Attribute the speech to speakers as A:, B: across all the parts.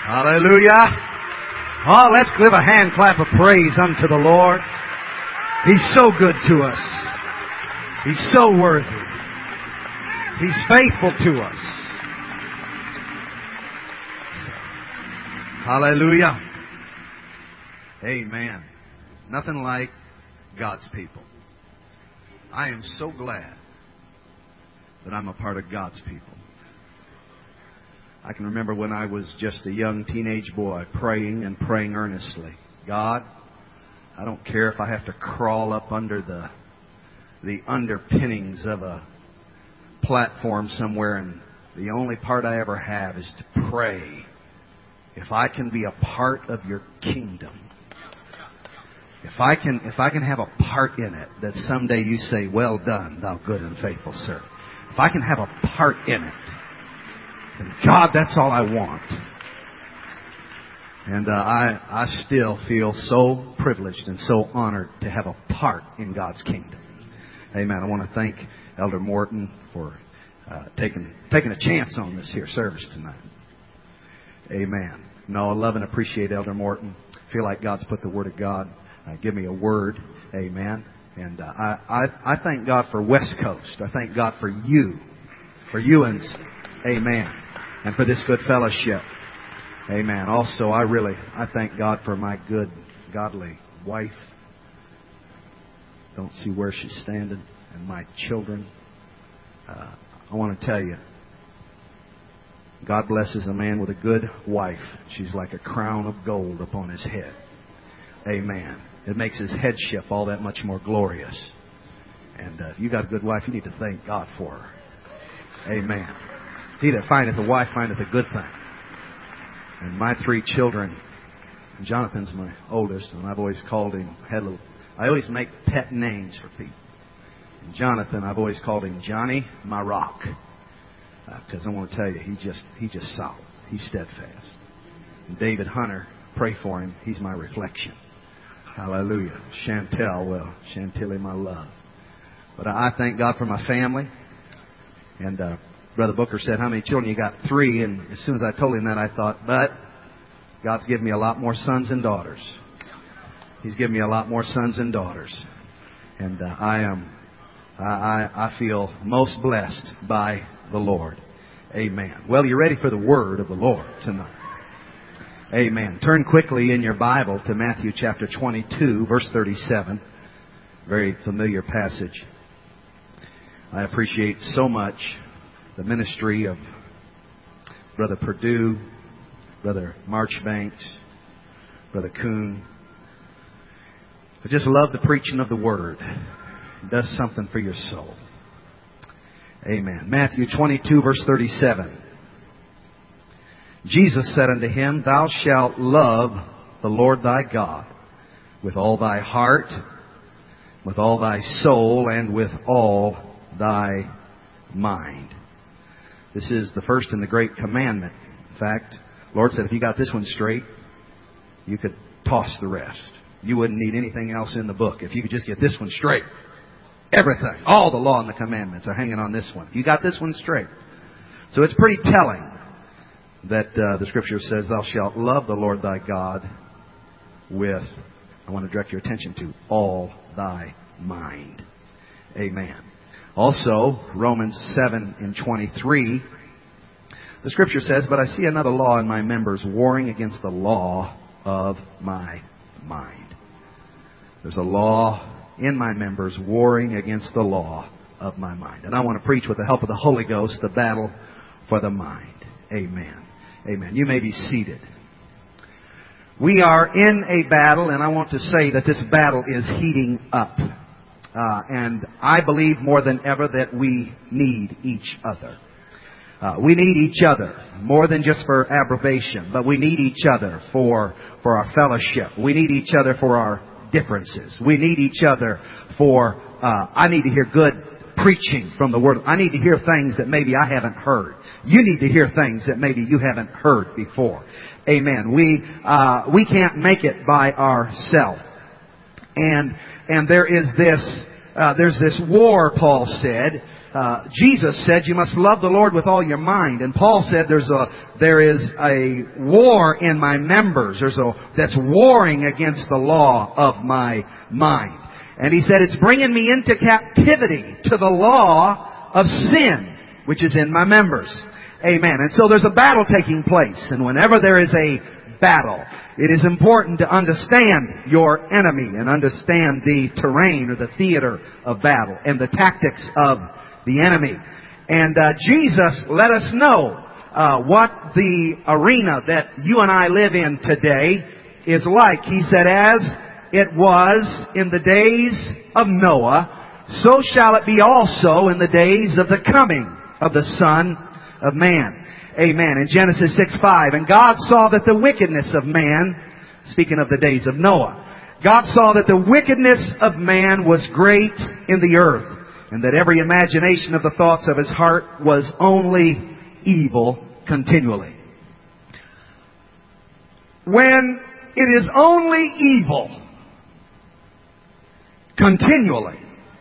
A: Hallelujah. Oh, let's give a hand clap of praise unto the Lord. He's so good to us. He's so worthy. He's faithful to us. Hallelujah. Amen. Nothing like God's people. I am so glad that I'm a part of God's people. I can remember when I was just a young teenage boy praying and praying earnestly. God, I don't care if I have to crawl up under the underpinnings of a platform somewhere, and the only part I ever have is to pray. If I can be a part of your kingdom, if I can have a part in it, that someday you say, well done, thou good and faithful servant. If I can have a part in it, and God, that's all I want. And I still feel so privileged and so honored to have a part in God's kingdom. Amen. I want to thank Elder Morton for taking a chance on this here service tonight. Amen. No, I love and appreciate Elder Morton. I feel like God's put the Word of God. Give me a word. Amen. And I thank God for West Coast. I thank God for you. For you'uns. Amen. And for this good fellowship. Amen. Also, I thank God for my good, godly wife. Don't see where she's standing. And my children. I want to tell you, God blesses a man with a good wife. She's like a crown of gold upon his head. Amen. It makes his headship all that much more glorious. And if you got a good wife, you need to thank God for her. Amen. He that findeth a wife findeth a good thing. And my 3 children, Jonathan's my oldest, and I've always called him, I always make pet names for people. And Jonathan, I've always called him Johnny, my rock. Because I want to tell you, he's just solid. He's steadfast. And David Hunter, pray for him. He's my reflection. Hallelujah. Chantilly, my love. But I thank God for my family. And Brother Booker said, how many children? You got 3. And as soon as I told him that, I thought, but God's given me a lot more sons and daughters. He's given me a lot more sons and daughters. And I feel most blessed by the Lord. Amen. Well, you're ready for the word of the Lord tonight. Amen. Turn quickly in your Bible to Matthew chapter 22, verse 37. Very familiar passage. I appreciate so much the ministry of Brother Perdue, Brother Marchbanks, Brother Kuhn. I just love the preaching of the Word. It does something for your soul. Amen. Matthew 22, verse 37. Jesus said unto him, Thou shalt love the Lord thy God with all thy heart, with all thy soul, and with all thy mind. This is the first and the great commandment. In fact, the Lord said if you got this one straight, you could toss the rest. You wouldn't need anything else in the book if you could just get this one straight. Everything, all the law and the commandments are hanging on this one. You got this one straight. So it's pretty telling that the Scripture says, Thou shalt love the Lord thy God with, I want to direct your attention to, all thy mind. Amen. Also, Romans 7 and 23, the Scripture says, But I see another law in my members, warring against the law of my mind. There's a law in my members, warring against the law of my mind. And I want to preach with the help of the Holy Ghost, the battle for the mind. Amen. Amen. You may be seated. We are in a battle, and I want to say that this battle is heating up. And I believe more than ever that we need each other. We need each other more than just for abrogation, but we need each other for our fellowship. We need each other for our differences. We need each other for, I need to hear good preaching from the Word. I need to hear things that maybe I haven't heard. You need to hear things that maybe you haven't heard before. Amen. We can't make it by ourselves. And there is this, there's this war, Paul said, Jesus said you must love the Lord with all your mind. And Paul said there is a war in my members. That's warring against the law of my mind. And he said it's bringing me into captivity to the law of sin, which is in my members. Amen. And so there's a battle taking place. And whenever there is a battle, it is important to understand your enemy and understand the terrain or the theater of battle and the tactics of the enemy. And Jesus let us know what the arena that you and I live in today is like. He said, as it was in the days of Noah, so shall it be also in the days of the coming of the Son of Man. Amen. In Genesis 6:5, and God saw that the wickedness of man, speaking of the days of Noah, God saw that the wickedness of man was great in the earth, and that every imagination of the thoughts of his heart was only evil continually. When it is only evil continually,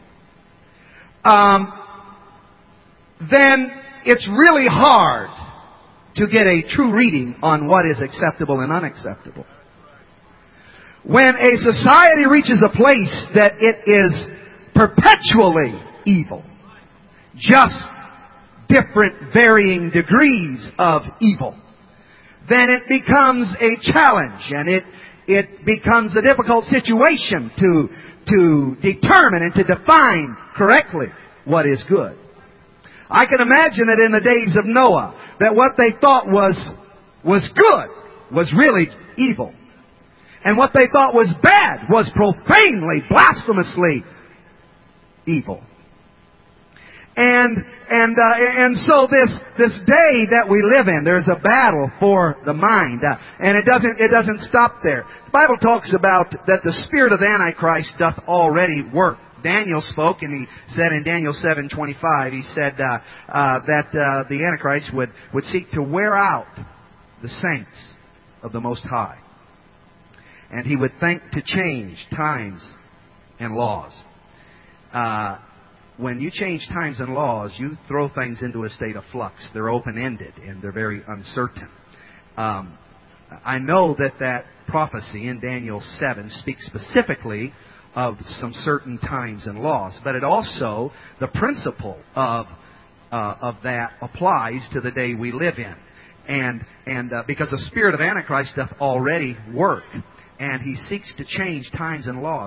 A: then it's really hard to get a true reading on what is acceptable and unacceptable. When a society reaches a place that it is perpetually evil, just different varying degrees of evil, then it becomes a challenge, and it becomes a difficult situation to determine and to define correctly what is good. I can imagine that in the days of Noah, that what they thought was good was really evil. And what they thought was bad was profanely, blasphemously evil. And so this day that we live in, there's a battle for the mind, and it doesn't stop there. The Bible talks about that the spirit of the Antichrist doth already work. Daniel spoke, and he said in Daniel 7:25, he said that the Antichrist would seek to wear out the saints of the Most High, and he would think to change times and laws. When you change times and laws, you throw things into a state of flux. They're open-ended, and they're very uncertain. I know that prophecy in Daniel 7 speaks specifically of some certain times and laws, but it also, the principle of that applies to the day we live in. And because the spirit of Antichrist doth already work, and he seeks to change times and laws.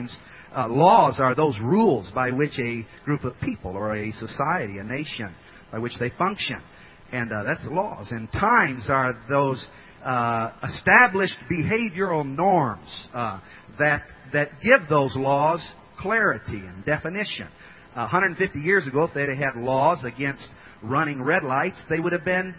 A: Laws are those rules by which a group of people or a society, a nation, by which they function. And that's laws. And times are those established behavioral norms that give those laws clarity and definition. 150 years ago, if they'd had laws against running red lights, they would have been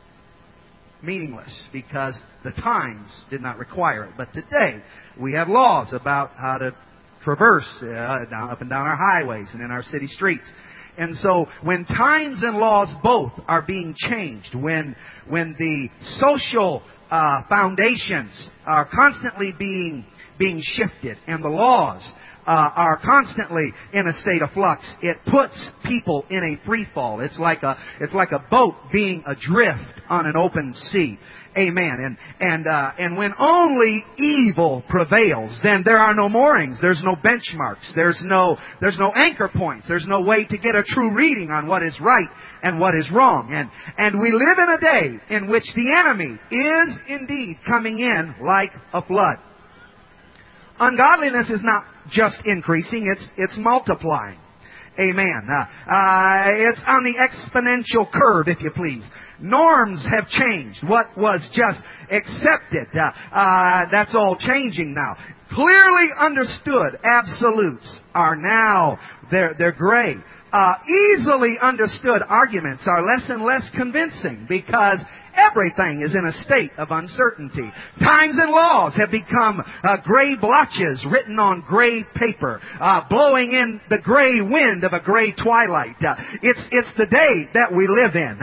A: meaningless because the times did not require it. But today, we have laws about how to traverse up and down our highways and in our city streets. And so when times and laws both are being changed, when the social foundations are constantly being shifted and the laws are constantly in a state of flux, it puts people in a free fall. It's like a boat being adrift on an open sea. Amen. And when only evil prevails, then there are no moorings, there's no benchmarks, there's no anchor points, there's no way to get a true reading on what is right and what is wrong. And we live in a day in which the enemy is indeed coming in like a flood. Ungodliness is not just increasing, it's multiplying. Amen. It's on the exponential curve, if you please. Norms have changed. What was just accepted, that's all changing now. Clearly understood absolutes are now, they're gray. Easily understood arguments are less and less convincing because everything is in a state of uncertainty. Times and laws have become gray blotches written on gray paper, blowing in the gray wind of a gray twilight. It's the day that we live in.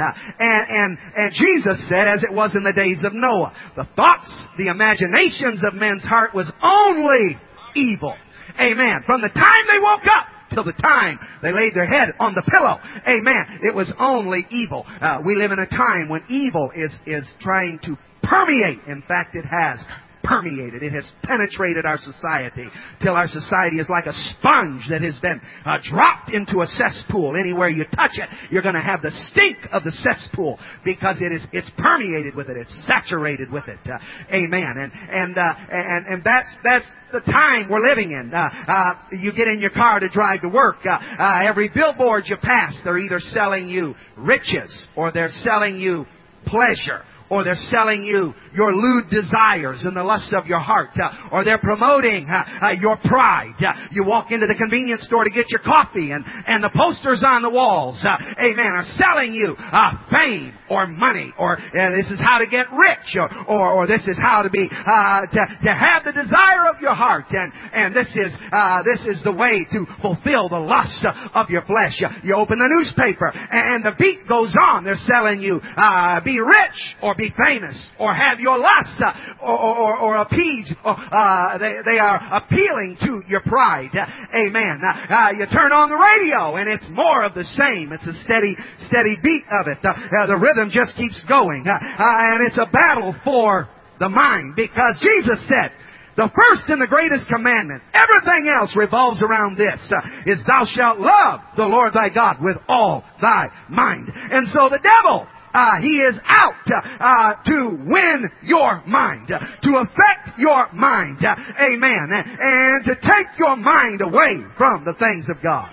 A: And Jesus said, as it was in the days of Noah, the thoughts, the imaginations of men's heart was only evil. Amen. From the time they woke up till the time they laid their head on the pillow. Amen. It was only evil. We live in a time when evil is trying to permeate. In fact, it has permeated. It has penetrated our society till our society is like a sponge that has been dropped into a cesspool. Anywhere you touch it, you're going to have the stink of the cesspool because it's permeated with it. It's saturated with it. Amen. And that's the time we're living in. You get in your car to drive to work. Every billboard you pass, they're either selling you riches or they're selling you pleasure. Or they're selling you your lewd desires and the lusts of your heart. Or they're promoting your pride. You walk into the convenience store to get your coffee and the posters on the walls, amen, are selling you fame or money. Or this is how to get rich. Or this is how to be, to have the desire of your heart. And this is the way to fulfill the lust of your flesh. You open the newspaper and the beat goes on. They're selling you, be rich or be famous, or have your lusts, or appease. They are appealing to your pride. Amen. You turn on the radio, and it's more of the same. It's a steady beat of it. The rhythm just keeps going, and it's a battle for the mind, because Jesus said, the first and the greatest commandment, everything else revolves around this, is thou shalt love the Lord thy God with all thy mind. And so the devil, he is out to win your mind, to affect your mind, amen, and to take your mind away from the things of God.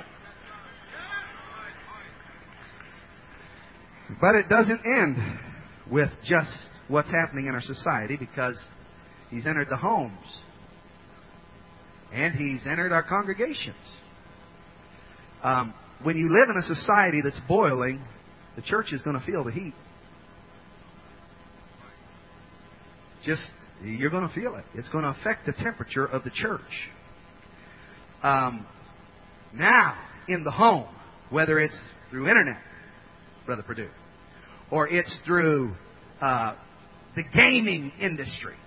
A: But it doesn't end with just what's happening in our society, because he's entered the homes and he's entered our congregations. When you live in a society that's boiling, the church is going to feel the heat. You're going to feel it. It's going to affect the temperature of the church. Now, in the home, whether it's through internet, Brother Perdue, or it's through the gaming industry,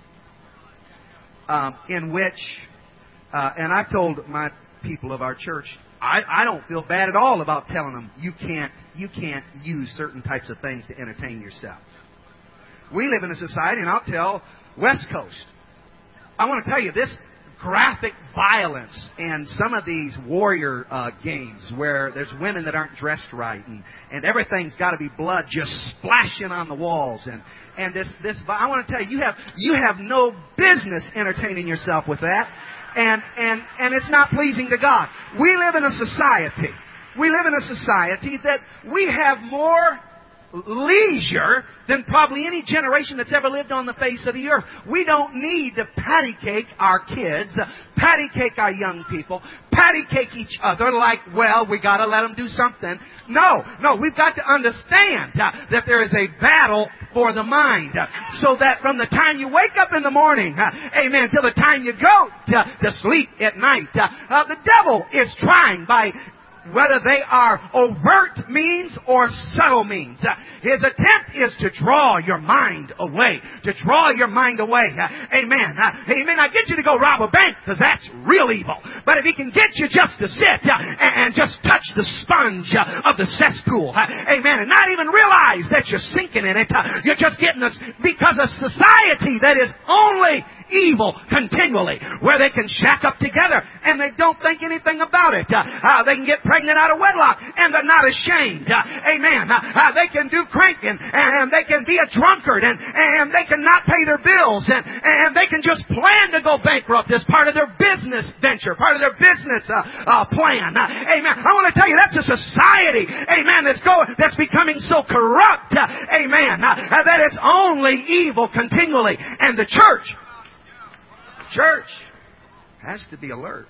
A: in which, and I've told my people of our church, I don't feel bad at all about telling them you can't use certain types of things to entertain yourself. We live in a society, and I'll tell West Coast, I want to tell you, this graphic violence and some of these warrior games where there's women that aren't dressed right and everything's got to be blood just splashing on the walls and this I want to tell you, you have no business entertaining yourself with that. And it's not pleasing to God. We live in a society that we have more leisure than probably any generation that's ever lived on the face of the earth. We don't need to patty cake our kids, patty cake our young people, patty cake each other like, well, we got to let them do something. No, we've got to understand that there is a battle for the mind, so that from the time you wake up in the morning, amen, till the time you go to sleep at night, the devil is trying by whether they are overt means or subtle means. His attempt is to draw your mind away. Amen. He may not get you to go rob a bank, because that's real evil. But if he can get you just to sit and just touch the sponge of the cesspool, amen, and not even realize that you're sinking in it, you're just getting this, because a society that is only evil continually, where they can shack up together and they don't think anything about it. They can get pregnant out of wedlock and they're not ashamed. Amen. They can do cranking and they can be a drunkard and they can not pay their bills and they can just plan to go bankrupt as part of their business venture, part of their business plan. Amen. I want to tell you, that's a society, amen, that's becoming so corrupt, amen, that it's only evil continually. And the church has to be alert.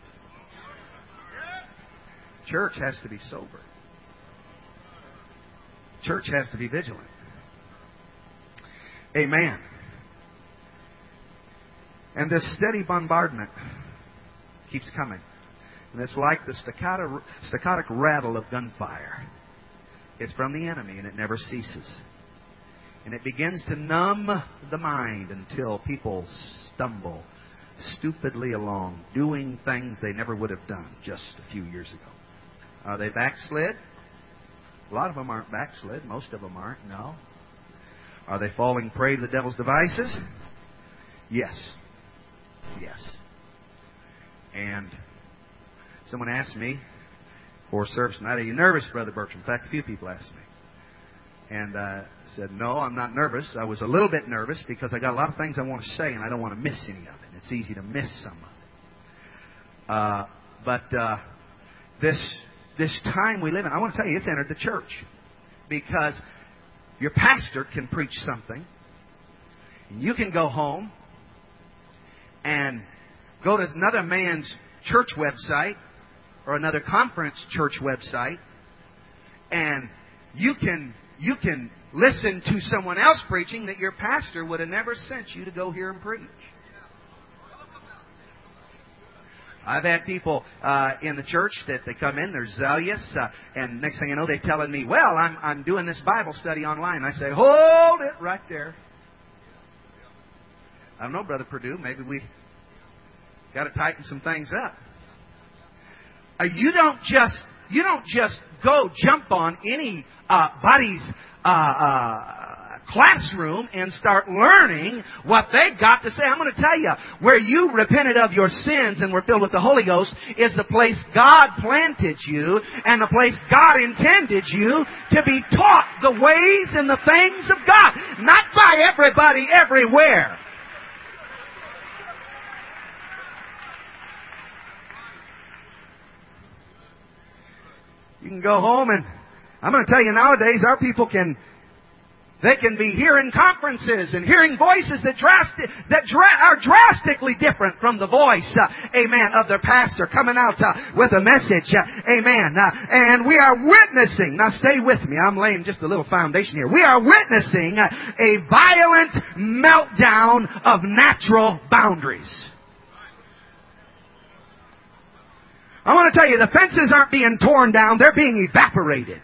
A: Church has to be sober. Church has to be vigilant. Amen. And this steady bombardment keeps coming. And it's like the staccato rattle of gunfire. It's from the enemy, and it never ceases. And it begins to numb the mind until people stumble stupidly along, doing things they never would have done just a few years ago. Are they backslid? A lot of them aren't backslid. Most of them aren't, no. Are they falling prey to the devil's devices? Yes. Yes. And someone asked me before service tonight, are you nervous, Brother Bertram? In fact, a few people asked me. And I said, no, I'm not nervous. I was a little bit nervous because I got a lot of things I want to say and I don't want to miss any of it. It's easy to miss some of it. But this time we live in, I want to tell you, it's entered the church. Because your pastor can preach something. And you can go home and go to another man's church website or another conference church website, and you can listen to someone else preaching that your pastor would have never sent you to go hear him preach. I've had people in the church that they come in, they're zealous, and next thing you know, they're telling me, well, I'm doing this Bible study online. I say, hold it right there. I don't know, Brother Perdue, maybe we got to tighten some things up. You don't just go jump on anybody's classroom and start learning what they've got to say. I'm going to tell you, where you repented of your sins and were filled with the Holy Ghost is the place God planted you and the place God intended you to be taught the ways and the things of God. Not by everybody everywhere. You can go home and I'm going to tell you nowadays our people can be hearing conferences and hearing voices that are drastically different from the voice, amen, of their pastor coming out with a message, amen. And we are witnessing, now stay with me, I'm laying just a little foundation here. We are witnessing a violent meltdown of natural boundaries. I want to tell you, the fences aren't being torn down, they're being evaporated.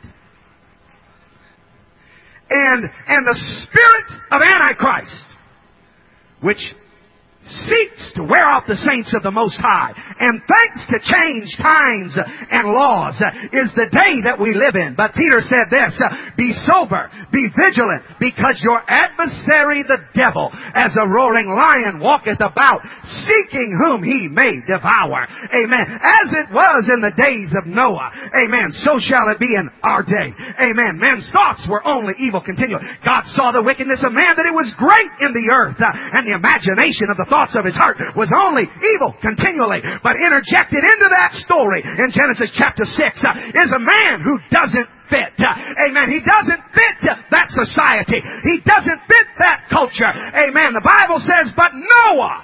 A: And the spirit of Antichrist, which seeks to wear off the saints of the Most High and thinks to change times and laws, is the day that we live in. But Peter said this, be sober, be vigilant, because your adversary the devil, as a roaring lion, walketh about, seeking whom he may devour. Amen. As it was in the days of Noah, amen, so shall it be in our day. Amen. Man's thoughts were only evil continually. God saw the wickedness of man, that it was great in the earth, and the imagination of the thoughts of his heart was only evil continually. But interjected into that story in Genesis chapter 6 is a man who doesn't fit. Amen. He doesn't fit that society. He doesn't fit that culture. Amen. The Bible says, but Noah,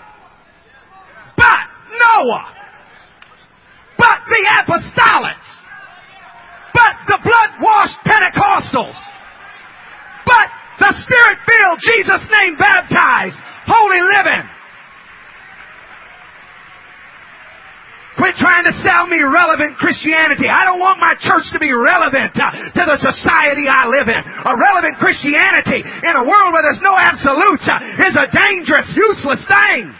A: but the apostolics, but the blood-washed Pentecostals, but the Spirit-filled, Jesus' name baptized, holy living. Quit trying to sell me relevant Christianity. I don't want my church to be relevant to the society I live in. A relevant Christianity in a world where there's no absolutes is a dangerous, useless thing.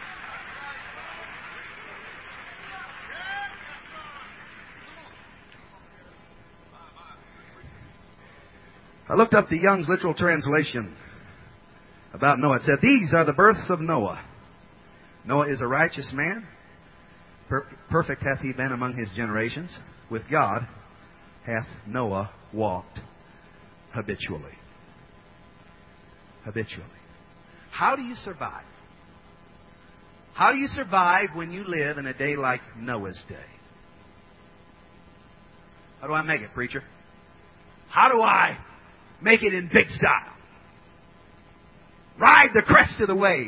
A: I looked up the Young's literal translation about Noah. It said, these are the births of Noah. Noah is a righteous man. Perfect hath he been among his generations. With God hath Noah walked habitually. Habitually. How do you survive? How do you survive when you live in a day like Noah's day? How do I make it, preacher? How do I make it in big style? Ride the crest of the wave.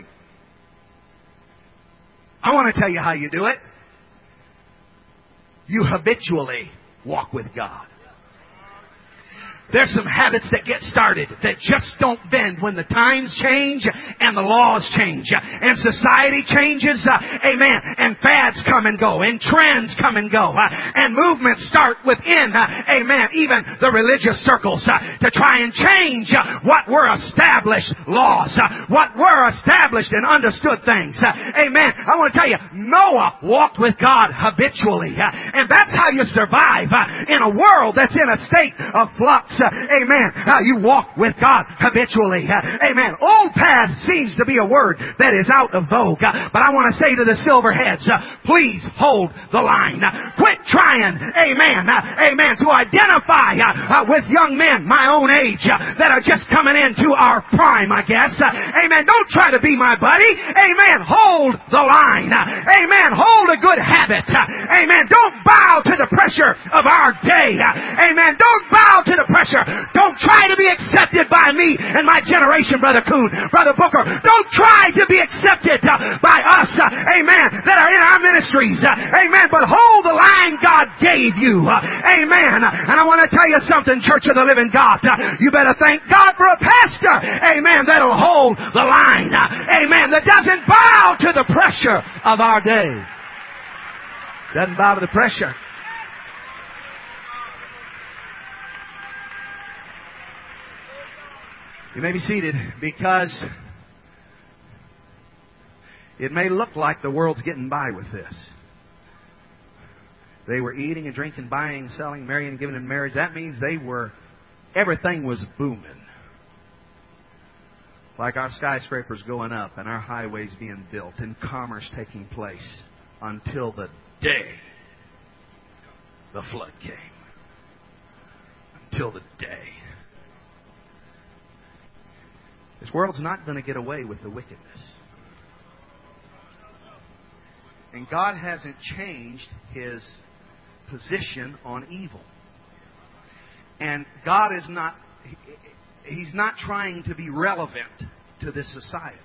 A: I want to tell you how you do it. You habitually walk with God. There's some habits that get started that just don't bend when the times change and the laws change and society changes. Amen. And fads come and go and trends come and go and movements start within. Amen. Even the religious circles to try and change what were established laws, what were established and understood things. Amen. I want to tell you, Noah walked with God habitually, and that's how you survive in a world that's in a state of flux. Amen. You walk with God habitually. Amen. Old path seems to be a word that is out of vogue. But I want to say to the silverheads, please hold the line. Quit trying, amen, to identify with young men my own age that are just coming into our prime, I guess. Amen. Don't try to be my buddy. Amen. Hold the line. Amen. Hold a good habit. Amen. Don't bow to the pressure of our day. Amen. Don't bow to the pressure. Don't try to be accepted by me and my generation, Brother Coon, Brother Booker. Don't try to be accepted by us, amen, that are in our ministries. Amen. But hold the line God gave you. Amen. And I want to tell you something, Church of the Living God. You better thank God for a pastor, amen, that'll hold the line. Amen. That doesn't bow to the pressure of our day. Doesn't bow to the pressure. You may be seated, because it may look like the world's getting by with this. They were eating and drinking, buying, selling, marrying and giving in marriage. That means everything was booming. Like our skyscrapers going up and our highways being built and commerce taking place until the day the flood came. Until the day. This world's not going to get away with the wickedness. And God hasn't changed His position on evil. And God is not, He's not trying to be relevant to this society.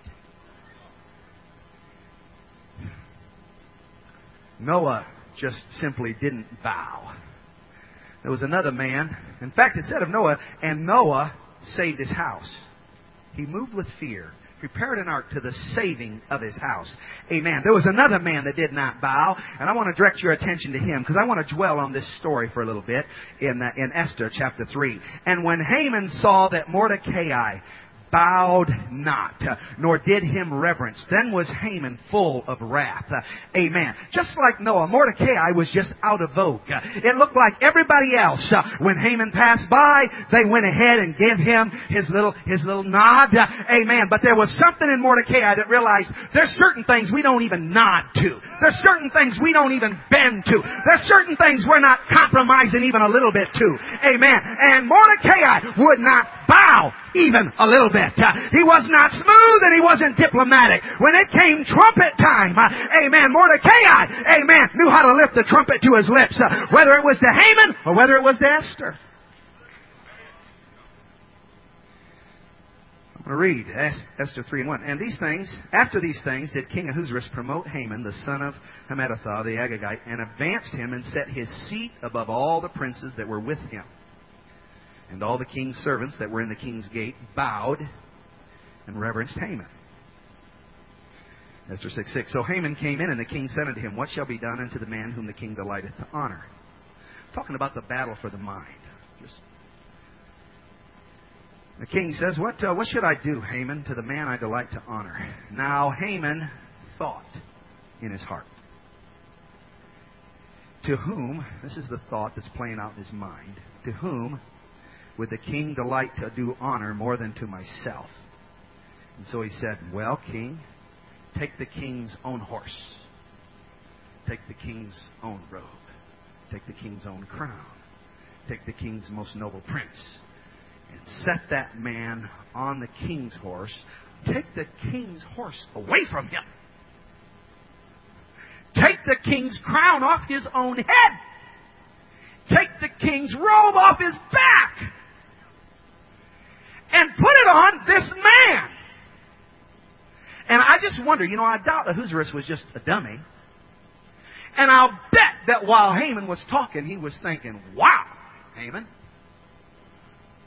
A: Noah just simply didn't bow. There was another man. In fact, it said of Noah, and Noah saved his house. He moved with fear, prepared an ark to the saving of his house. Amen. There was another man that did not bow, and I want to direct your attention to him, because I want to dwell on this story for a little bit in Esther chapter 3. And when Haman saw that Mordecai bowed not, nor did him reverence, then was Haman full of wrath. Amen. Just like Noah, Mordecai was just out of vogue. It looked like everybody else, when Haman passed by, they went ahead and gave him his little nod. Amen. But there was something in Mordecai that realized there's certain things we don't even nod to. There's certain things we don't even bend to. There's certain things we're not compromising even a little bit to. Amen. And Mordecai would not bow even a little bit. He was not smooth and he wasn't diplomatic. When it came trumpet time, amen, Mordecai, amen, knew how to lift the trumpet to his lips, whether it was to Haman or whether it was to Esther. I'm going to read Esther 3:1. And after these things did King Ahasuerus promote Haman, the son of Hammedatha, the Agagite, and advanced him and set his seat above all the princes that were with him. And all the king's servants that were in the king's gate bowed and reverenced Haman. Esther 6:6. So Haman came in, and the king said unto him, What shall be done unto the man whom the king delighteth to honor? Talking about the battle for the mind. The king says, What should I do, Haman, to the man I delight to honor? Now Haman thought in his heart. To whom, this is the thought that's playing out in his mind, to whom would the king delight to do honor more than to myself? And so he said, Well, king, take the king's own horse. Take the king's own robe. Take the king's own crown. Take the king's most noble prince. And set that man on the king's horse. Take the king's horse away from him. Take the king's crown off his own head. Take the king's robe off his back. And put it on this man. And I just wonder, I doubt Ahasuerus was just a dummy. And I'll bet that while Haman was talking, he was thinking, Wow, Haman,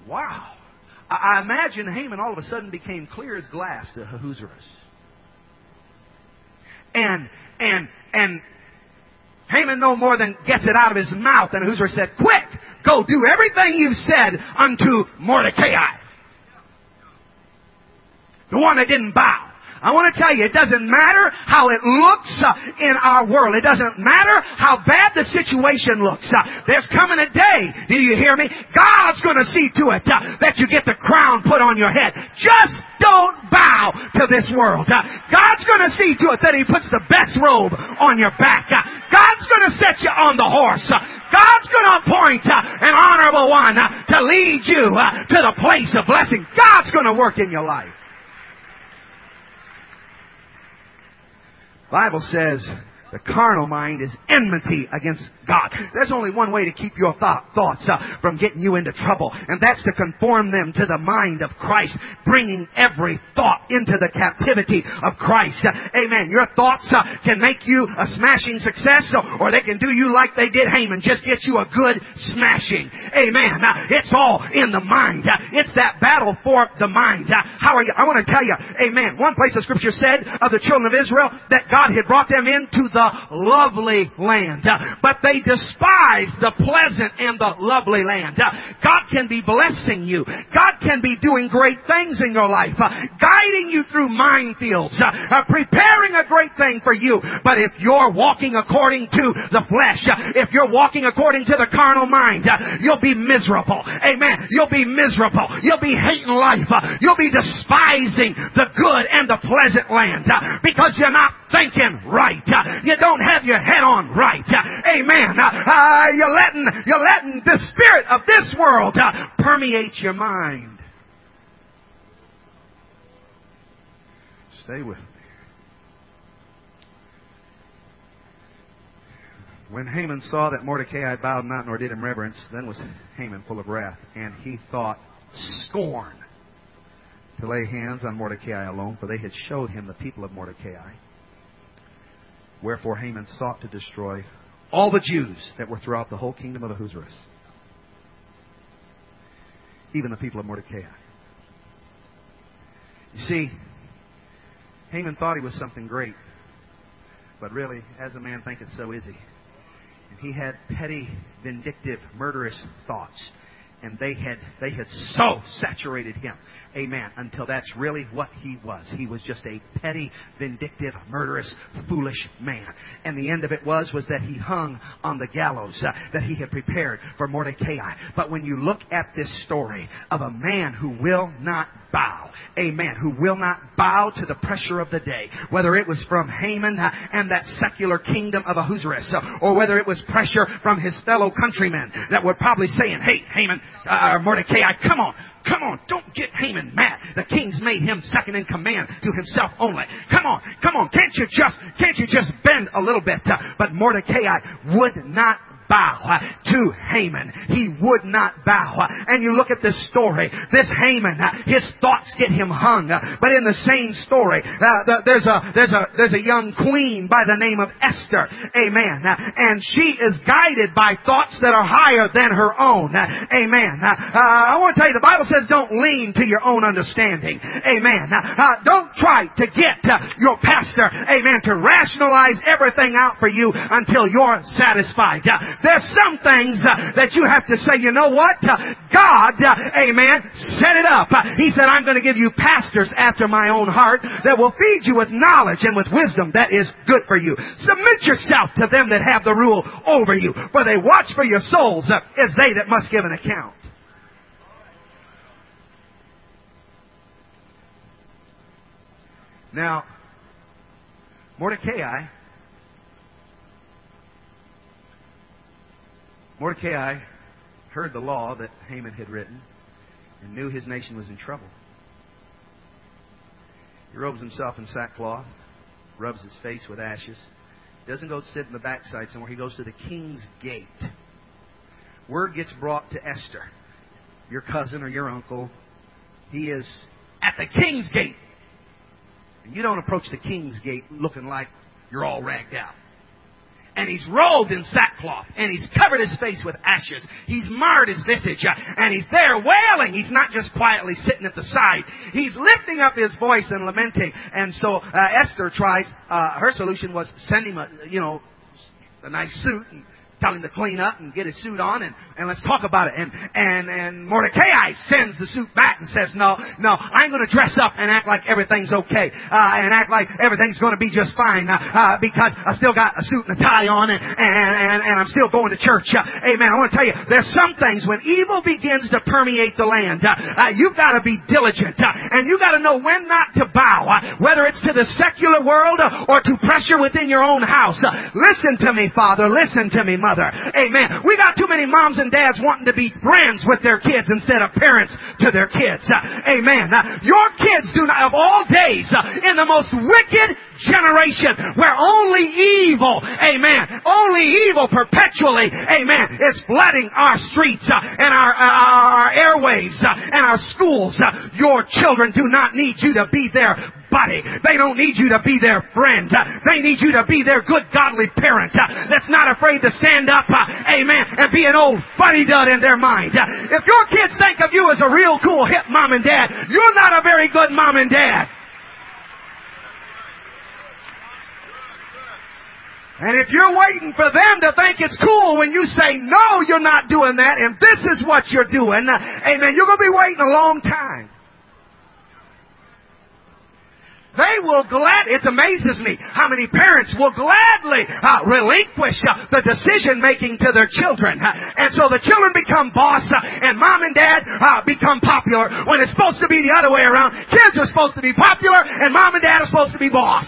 A: Wow. I imagine Haman all of a sudden became clear as glass to Ahasuerus. And Haman no more than gets it out of his mouth. And Ahasuerus said, quick, go do everything you've said unto Mordecai. The one that didn't bow. I want to tell you, it doesn't matter how it looks in our world. It doesn't matter how bad the situation looks. There's coming a day, do you hear me? God's going to see to it that you get the crown put on your head. Just don't bow to this world. God's going to see to it that He puts the best robe on your back. God's going to set you on the horse. God's going to appoint an honorable one to lead you to the place of blessing. God's going to work in your life. The Bible says the carnal mind is enmity against God. There's only one way to keep your thoughts from getting you into trouble, and that's to conform them to the mind of Christ, bringing every thought into the captivity of Christ. Amen. Your thoughts can make you a smashing success, or they can do you like they did Haman, just get you a good smashing. Amen. It's all in the mind. It's that battle for the mind. How are you? I want to tell you, amen. One place the Scripture said of the children of Israel that God had brought them into the lovely land, but they despised the pleasant and the lovely land. God can be blessing you. God can be doing great things in your life, guiding you through minefields, preparing a great thing for you. But if you're walking according to the flesh, if you're walking according to the carnal mind, you'll be miserable. Amen. You'll be miserable. You'll be hating life. You'll be despising the good and the pleasant land because you're not thinking right. You don't have your head on right. Amen. You're letting the spirit of this world permeate your mind. Stay with me. When Haman saw that Mordecai bowed not nor did him reverence, then was Haman full of wrath, and he thought scorn to lay hands on Mordecai alone, for they had showed him the people of Mordecai. Wherefore Haman sought to destroy all the Jews that were throughout the whole kingdom of Ahasuerus, even the people of Mordecai. You see, Haman thought he was something great, but really, as a man thinketh, so is he. And he had petty, vindictive, murderous thoughts. And they had so saturated him. Amen. Until that's really what he was. He was just a petty, vindictive, murderous, foolish man. And the end of it was that he hung on the gallows that he had prepared for Mordecai. But when you look at this story of a man who will not bow, amen, who will not bow to the pressure of the day, whether it was from Haman and that secular kingdom of Ahasuerus, or whether it was pressure from his fellow countrymen that were probably saying, hey, Haman, Mordecai, come on, don't get Haman mad. The king's made him second in command to himself only. Come on, can't you just bend a little bit? But Mordecai would not bow to Haman. He would not bow. And you look at this story. This Haman, his thoughts get him hung. But in the same story, there's a young queen by the name of Esther. Amen. And she is guided by thoughts that are higher than her own. Amen. I want to tell you, the Bible says don't lean to your own understanding. Amen. Don't try to get your pastor, amen, to rationalize everything out for you until you're satisfied. There's some things that you have to say, you know what? God, amen, set it up. He said, I'm going to give you pastors after my own heart that will feed you with knowledge and with wisdom that is good for you. Submit yourself to them that have the rule over you, for they watch for your souls as they that must give an account. Now, Mordecai heard the law that Haman had written and knew his nation was in trouble. He robes himself in sackcloth, rubs his face with ashes, doesn't go sit in the backside somewhere. He goes to the king's gate. Word gets brought to Esther, your cousin or your uncle. He is at the king's gate. And you don't approach the king's gate looking like you're all ragged out.
B: and he's robed in sackcloth, and he's covered his face with ashes. He's marred his visage, and he's there wailing. He's not just quietly sitting at the side. He's lifting up his voice and lamenting. And so Esther tries, her solution was send him a nice suit and tell him to clean up and get his suit on and let's talk about it. And Mordecai sends the suit back and says, no, I'm going to dress up and act like everything's okay, and act like everything's going to be just fine, because I still got a suit and a tie on and I'm still going to church. Amen. I want to tell you, there's some things when evil begins to permeate the land, you've got to be diligent, and you've got to know when not to bow, whether it's to the secular world or to pressure within your own house. Listen to me, Father. Listen to me, Mother. Amen. We got too many moms and dads wanting to be friends with their kids instead of parents to their kids. Amen. Your kids do not, of all days, in the most wicked generation where only evil, amen, only evil perpetually, amen, is flooding our streets and our airwaves and our schools. Your children do not need you to be their buddy. They don't need you to be their friend. They need you to be their good godly parent that's not afraid to stand up, amen, and be an old fuddy-dud in their mind. If your kids think of you as a real cool hip mom and dad, you're not a very good mom and dad. And if you're waiting for them to think it's cool when you say, no, you're not doing that, and this is what you're doing, amen, you're going to be waiting a long time. It amazes me how many parents will gladly relinquish the decision making to their children. And so the children become boss and mom and dad become popular when it's supposed to be the other way around. Kids are supposed to be popular and mom and dad are supposed to be boss.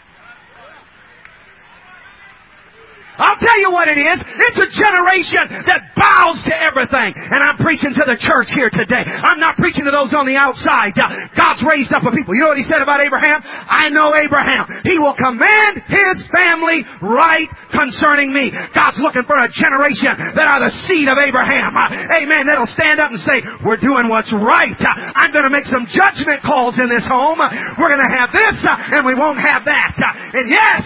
B: I'll tell you what it is. It's a generation that bows to everything. And I'm preaching to the church here today. I'm not preaching to those on the outside. God's raised up a people. You know what he said about Abraham? I know Abraham. He will command his family right concerning me. God's looking for a generation that are the seed of Abraham. Amen. That'll stand up and say, we're doing what's right. I'm going to make some judgment calls in this home. We're going to have this and we won't have that. And yes,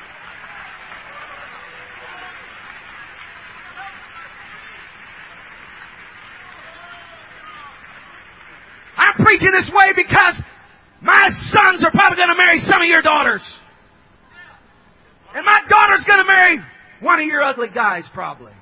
B: I'm preaching this way because my sons are probably going to marry some of your daughters. And my daughter's going to marry one of your ugly guys probably.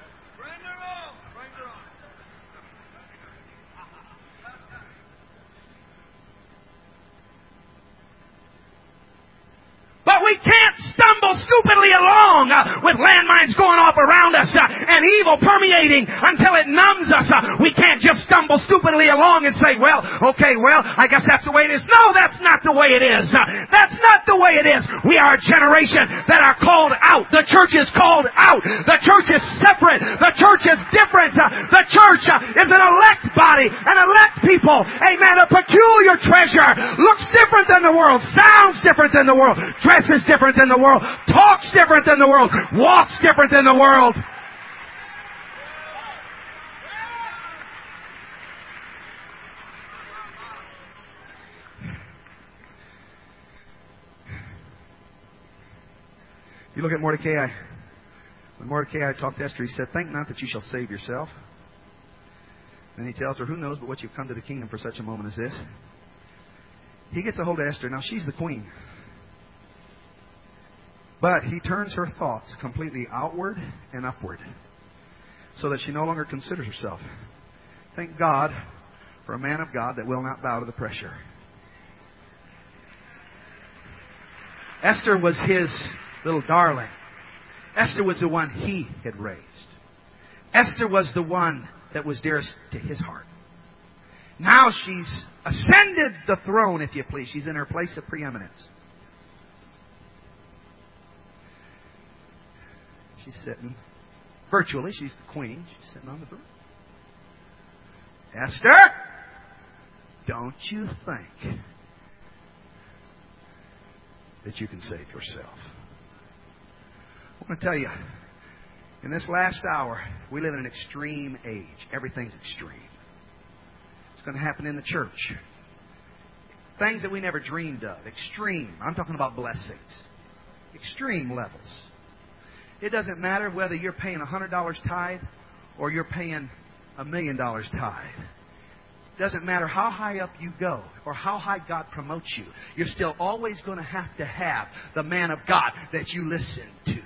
B: But we can't stumble stupidly along with landmines going off around us and evil permeating until it numbs us. We can't just stumble stupidly along and say, I guess that's the way it is. No, that's not the way it is. That's not the way it is. We are a generation that are called out. The church is called out. The church is separate. The church is different. The church is an elect body, an elect people. Amen. A peculiar treasure. Looks different than the world. Sounds different than the world. Dresses different than the world. Talks different than the world. Walks different than the world. You look at Mordecai. When Mordecai talked to Esther, he said, think not that you shall save yourself. Then he tells her, who knows but what you've come to the kingdom for such a moment as this. He gets a hold of Esther. Now, she's the queen. But he turns her thoughts completely outward and upward so that she no longer considers herself. Thank God for a man of God that will not bow to the pressure. Esther was his little darling. Esther was the one he had raised. Esther was the one that was dearest to his heart. Now she's ascended the throne, if you please. She's in her place of preeminence. She's sitting, virtually, she's the queen. She's sitting on the throne. Esther, don't you think that you can save yourself? I want to tell you, in this last hour, we live in an extreme age. Everything's extreme. It's going to happen in the church. Things that we never dreamed of. Extreme. I'm talking about blessings. Extreme levels. It doesn't matter whether you're paying $100 tithe or you're paying $1 million tithe. It doesn't matter how high up you go or how high God promotes you. You're still always going to have the man of God that you listen to.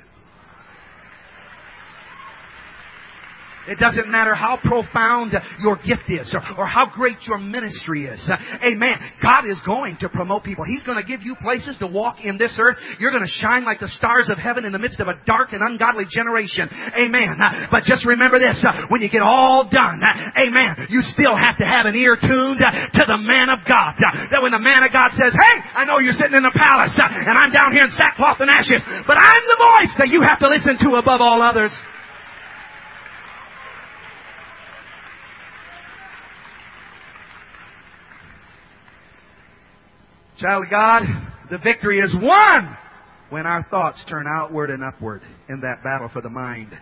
B: It doesn't matter how profound your gift is or how great your ministry is. Amen. God is going to promote people. He's going to give you places to walk in this earth. You're going to shine like the stars of heaven in the midst of a dark and ungodly generation. Amen. But just remember this. When you get all done, amen, you still have to have an ear tuned to the man of God. That when the man of God says, hey, I know you're sitting in the palace and I'm down here in sackcloth and ashes, but I'm the voice that you have to listen to above all others. Child of God, the victory is won when our thoughts turn outward and upward in that battle for the mind.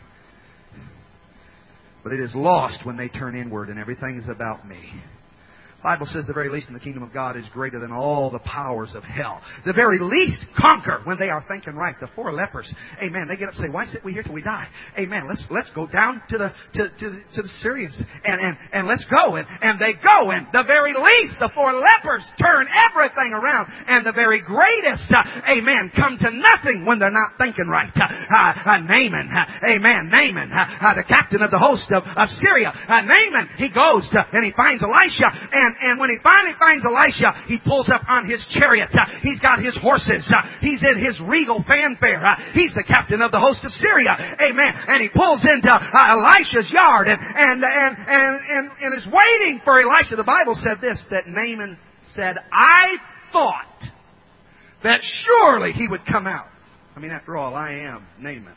B: But it is lost when they turn inward and everything is about me. The Bible says the very least in the kingdom of God is greater than all the powers of hell. The very least conquer when they are thinking right. The 4 lepers, amen, they get up and say, why sit we here till we die? Amen. Let's go down to the Syrians and let's go. And they go. And the very least, the 4 lepers turn everything around. And the very greatest, amen, come to nothing when they're not thinking right. Naaman, amen, Naaman, the captain of the host of Syria. Naaman, he goes and he finds Elisha. And when he finally finds Elisha, he pulls up on his chariot. He's got his horses. He's in his regal fanfare. He's the captain of the host of Syria. Amen. And he pulls into Elisha's yard and is waiting for Elisha. The Bible said this, that Naaman said, I thought that surely he would come out. I mean, after all, I am Naaman.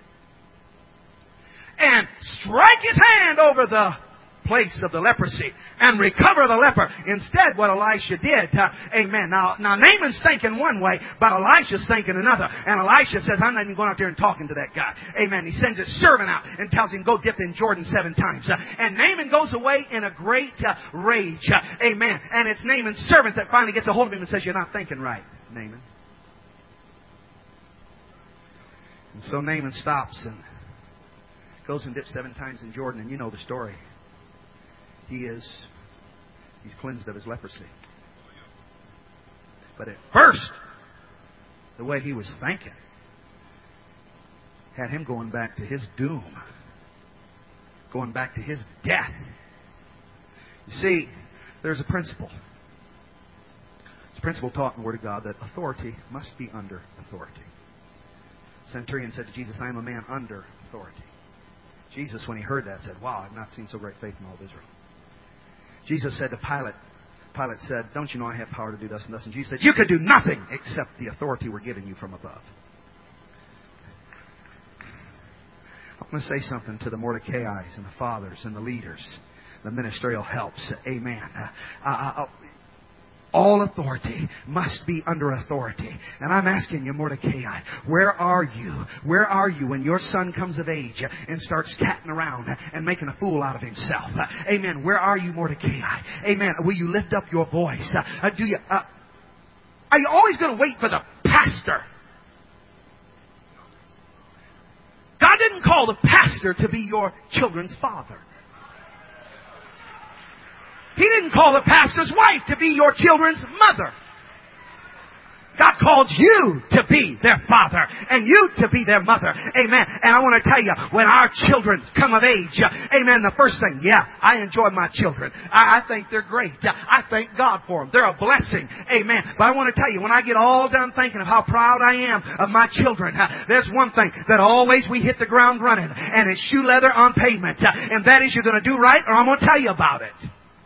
B: And strike his hand over the place of the leprosy and recover the leper. Instead, what Elisha did, amen. Now Naaman's thinking one way, but Elisha's thinking another. And Elisha says, I'm not even going out there and talking to that guy. Amen. He sends his servant out and tells him, go dip in Jordan 7 times. And Naaman goes away in a great rage. Amen. And it's Naaman's servant that finally gets a hold of him and says, you're not thinking right, Naaman. And so Naaman stops and goes and dips 7 times in Jordan, and you know the story. He's cleansed of his leprosy. But at first, the way he was thinking had him going back to his doom, going back to his death. You see, there's a principle. It's a principle taught in the Word of God that authority must be under authority. The centurion said to Jesus, I am a man under authority. Jesus, when he heard that, said, wow, I've not seen so great faith in all of Israel. Jesus said to Pilate, Pilate said, don't you know I have power to do this and this? And Jesus said, you can do nothing except the authority we're giving you from above. I'm going to say something to the Mordecai's and the fathers and the leaders, the ministerial helps. Amen. All authority must be under authority. And I'm asking you, Mordecai, where are you? Where are you when your son comes of age and starts catting around and making a fool out of himself? Amen. Where are you, Mordecai? Amen. Will you lift up your voice? Are you always going to wait for the pastor? God didn't call the pastor to be your children's father. He didn't call the pastor's wife to be your children's mother. God called you to be their father and you to be their mother. Amen. And I want to tell you, when our children come of age, amen, the first thing, I enjoy my children. I think they're great. I thank God for them. They're a blessing. Amen. But I want to tell you, when I get all done thinking of how proud I am of my children, there's one thing that always we hit the ground running, and it's shoe leather on pavement. And that is, you're going to do right, or I'm going to tell you about it.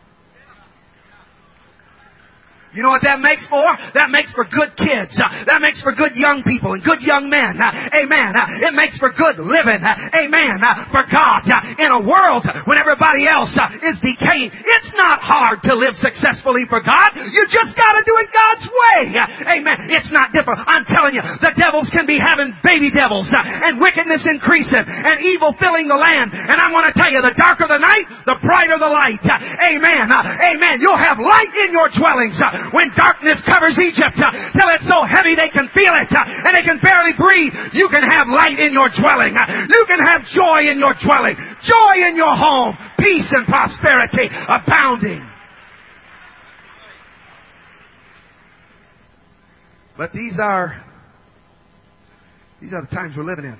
B: You know what that makes for? That makes for good kids. That makes for good young people and good young men. Amen. It makes for good living. Amen. For God. In a world when everybody else is decaying, it's not hard to live successfully for God. You just got to do it God's way. Amen. It's not different. I'm telling you, the devils can be having baby devils and wickedness increasing and evil filling the land. And I want to tell you, the darker the night, the brighter the light. Amen. Amen. You'll have light in your dwellings. When darkness covers Egypt till it's so heavy they can feel it and they can barely breathe, you can have light in your dwelling. You can have joy in your dwelling. Joy in your home. Peace and prosperity abounding. But these are the times we're living in.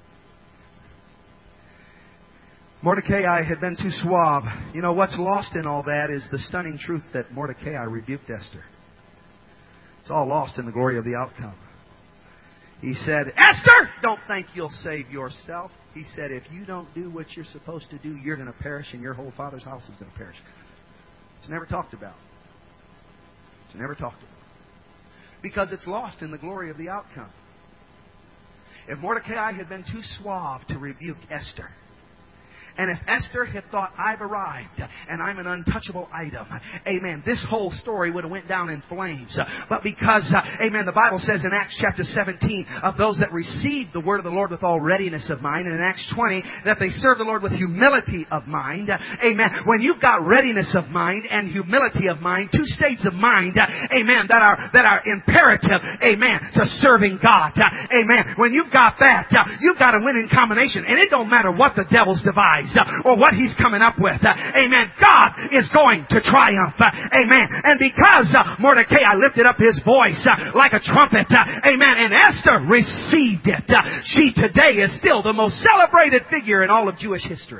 B: Mordecai had been too suave. You know, what's lost in all that is the stunning truth that Mordecai rebuked Esther. It's all lost in the glory of the outcome. He said, Esther, don't think you'll save yourself. He said, if you don't do what you're supposed to do, you're going to perish and your whole father's house is going to perish. It's never talked about. It's never talked about. Because it's lost in the glory of the outcome. If Mordecai had been too suave to rebuke Esther, and if Esther had thought, I've arrived and I'm an untouchable item, amen, this whole story would have went down in flames. But because, amen, the Bible says in Acts chapter 17 of those that received the word of the Lord with all readiness of mind, and in Acts 20 that they served the Lord with humility of mind, amen. When you've got readiness of mind and humility of mind, two states of mind, amen, that are imperative, amen, to serving God, amen. When you've got that, you've got a winning combination, and it don't matter what the devil's devised or what he's coming up with. Amen. God is going to triumph. Amen. And because Mordecai lifted up his voice like a trumpet, amen, and Esther received it, she today is still the most celebrated figure in all of Jewish history.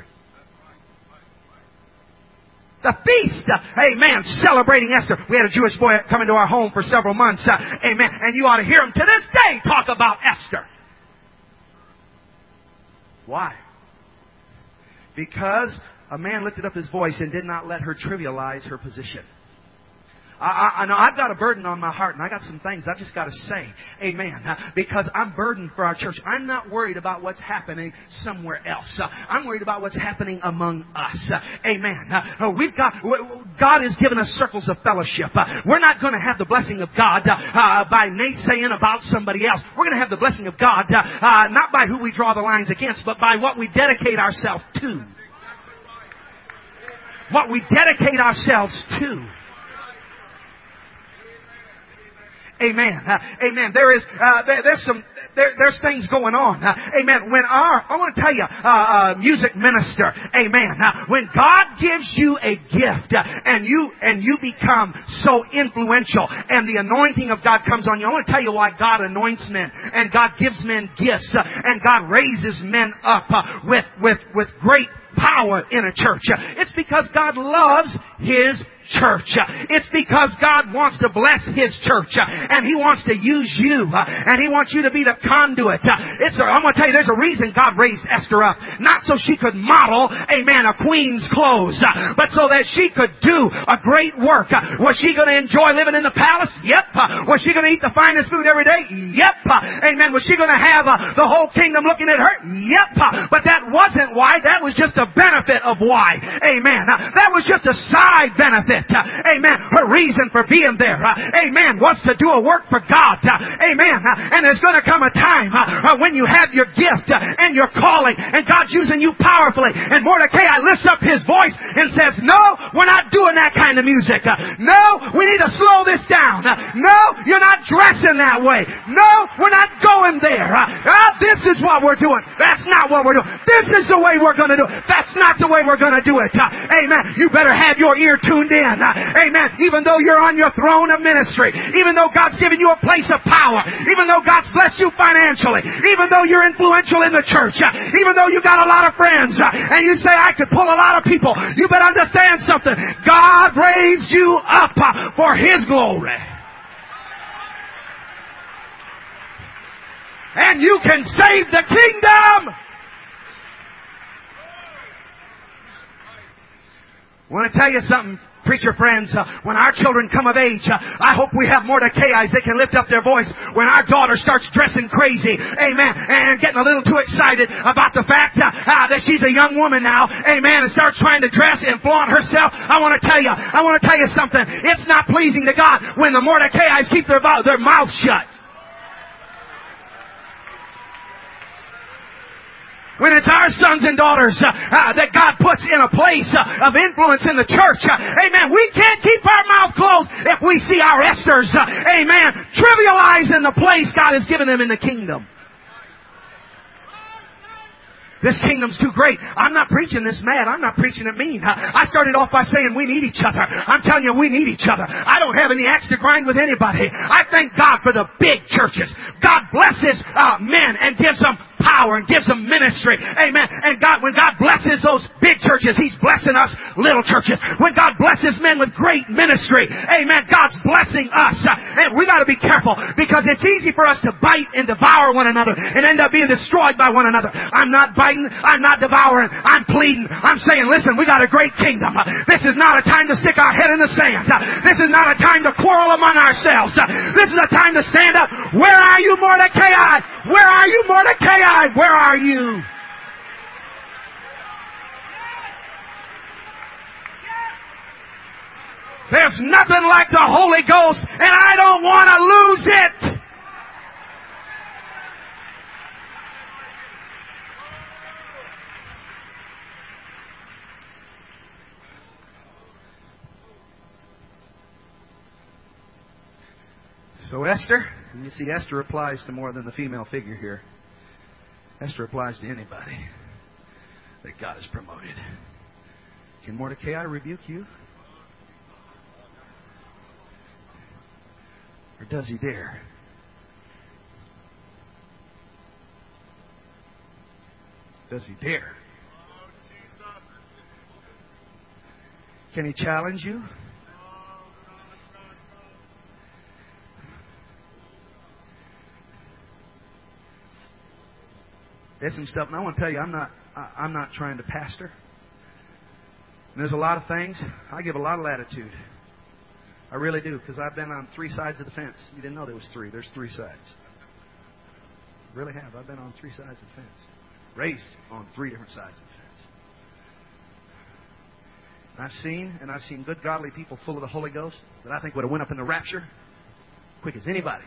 B: The feast, amen, celebrating Esther. We had a Jewish boy come into our home for several months, amen, and you ought to hear him to this day talk about Esther. Why? Because a man lifted up his voice and did not let her trivialize her position. I know I've got a burden on my heart, and I got some things I've just got to say. Amen. Because I'm burdened for our church. I'm not worried about what's happening somewhere else. I'm worried about what's happening among us. Amen. God has given us circles of fellowship. We're not going to have the blessing of God by naysaying about somebody else. We're going to have the blessing of God not by who we draw the lines against, but by what we dedicate ourselves to. What we dedicate ourselves to. Amen. Amen. There's things going on. Amen. I want to tell you, music minister. Amen. When God gives you a gift and you become so influential and the anointing of God comes on you, I want to tell you why God anoints men and God gives men gifts and God raises men up with great power in a church. It's because God loves His church. It's because God wants to bless His church and He wants to use you and He wants you to be the conduit. I'm going to tell you, there's a reason God raised Esther up. Not so she could model, amen, a queen's clothes, but so that she could do a great work. Was she going to enjoy living in the palace? Yep. Was she going to eat the finest food every day? Yep. Amen. Was she going to have the whole kingdom looking at her? Yep. But that wasn't why. That was just a benefit of why. Amen. That was just a side benefit. Amen. Her reason for being there, amen, was to do a work for God. Amen. And there's going to come a time when you have your gift and your calling and God's using you powerfully. And Mordecai lifts up his voice and says, no, we're not doing that kind of music. No, we need to slow this down. No, you're not dressing that way. No, we're not going there. This is what we're doing. That's not what we're doing. This is the way we're going to do it. That's not the way we're going to do it. Amen. You better have your ear tuned in. Amen. Even though you're on your throne of ministry, even though God's given you a place of power, even though God's blessed you financially, even though you're influential in the church, even though you got a lot of friends, and you say, I could pull a lot of people, you better understand something. God raised you up for His glory. And you can save the kingdom. I want to tell you something, preacher friends. When our children come of age, I hope we have Mordecai's that can lift up their voice. When our daughter starts dressing crazy, amen, and getting a little too excited about the fact that she's a young woman now, amen, and starts trying to dress and flaunt herself, I want to tell you something. It's not pleasing to God when the Mordecai's keep their mouth shut. When it's our sons and daughters that God puts in a place of influence in the church, amen, we can't keep our mouth closed if we see our Esthers, amen, trivializing the place God has given them in the kingdom. This kingdom's too great. I'm not preaching this mad. I'm not preaching it mean. I started off by saying we need each other. I'm telling you, we need each other. I don't have any axe to grind with anybody. I thank God for the big churches. God blesses men and gives them power and gives them ministry. Amen. And God, when God blesses those big churches, He's blessing us little churches. When God blesses men with great ministry, amen, God's blessing us. And we got to be careful because it's easy for us to bite and devour one another and end up being destroyed by one another. I'm not biting. I'm not devouring. I'm pleading. I'm saying, listen, we got a great kingdom. This is not a time to stick our head in the sand. This is not a time to quarrel among ourselves. This is a time to stand up. Where are you, Mordecai? Where are you, Mordecai? Where are you? There's nothing like the Holy Ghost, and I don't want to lose it. So Esther, and you see Esther applies to more than the female figure here. Esther applies to anybody that God has promoted. Can Mordecai rebuke you? Or does he dare? Does he dare? Can he challenge you? There's some stuff, and I want to tell you, I'm not trying to pastor. And there's a lot of things. I give a lot of latitude. I really do, because I've been on three sides of the fence. You didn't know there was three. There's three sides. I really have. I've been on three sides of the fence. Raised on three different sides of the fence. And I've seen good, godly people full of the Holy Ghost that I think would have went up in the rapture quick as anybody.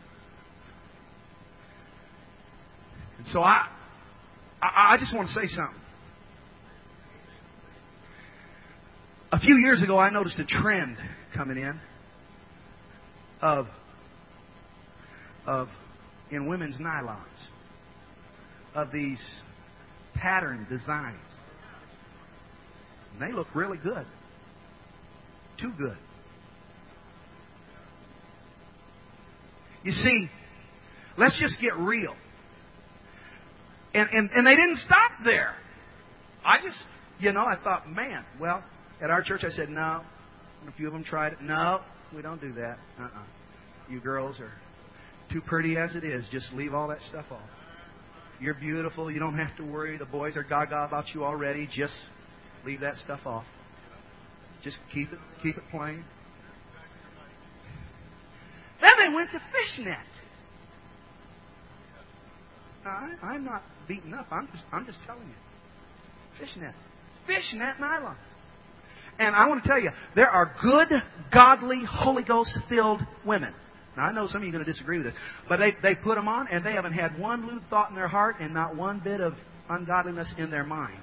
B: And so I just want to say something. A few years ago, I noticed a trend coming in of in women's nylons of these pattern designs. And they look really good. Too good. You see, let's just get real. And they didn't stop there. I thought, man, well, at our church I said, no. And a few of them tried it. No, we don't do that. You girls are too pretty as it is. Just leave all that stuff off. You're beautiful. You don't have to worry. The boys are gaga about you already. Just leave that stuff off. Just keep it plain. Then they went to fishnet. I'm not beating up. I'm just telling you. Fishnet nylon. And I want to tell you, there are good, godly, Holy Ghost-filled women. Now, I know some of you are going to disagree with this, but they put them on and they haven't had one lewd thought in their heart and not one bit of ungodliness in their mind.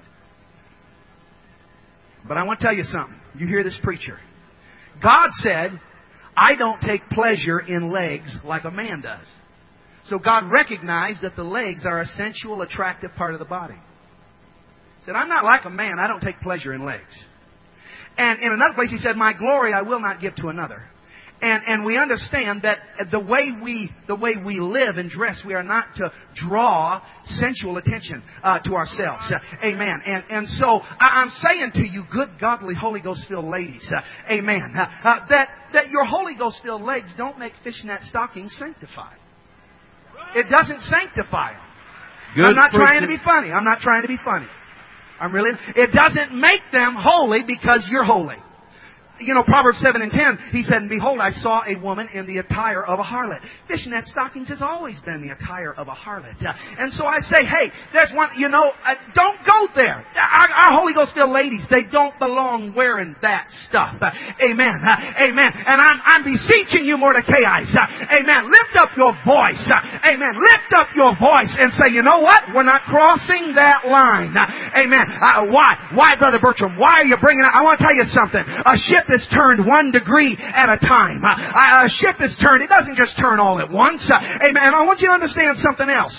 B: But I want to tell you something. You hear this preacher. God said, I don't take pleasure in legs like a man does. So God recognized that the legs are a sensual, attractive part of the body. He said, I'm not like a man. I don't take pleasure in legs. And in another place, He said, my glory I will not give to another. And we understand that the way we live and dress, we are not to draw sensual attention to ourselves. Amen. And so I'm saying to you, good, godly, Holy Ghost-filled ladies, amen, that your Holy Ghost-filled legs don't make fishnet stockings sanctified. It doesn't sanctify them. Good I'm not trying to be funny. I'm not trying to be funny. It doesn't make them holy because you're holy. Proverbs 7 and 10, he said, "And behold, I saw a woman in the attire of a harlot." Fishnet stockings has always been the attire of a harlot. And so I say, hey, there's one, don't go there. Our Holy Ghost filled ladies, they don't belong wearing that stuff. Amen. Amen. And I'm beseeching you, Mordecai's. Amen. Lift up your voice. Amen. Lift up your voice and say, you know what? We're not crossing that line. Amen. Why? Why, Brother Bertram? Why are you bringing it? I want to tell you something. A ship is turned 1 degree at a time. A ship is turned. It doesn't just turn all at once. Amen. And I want you to understand something else.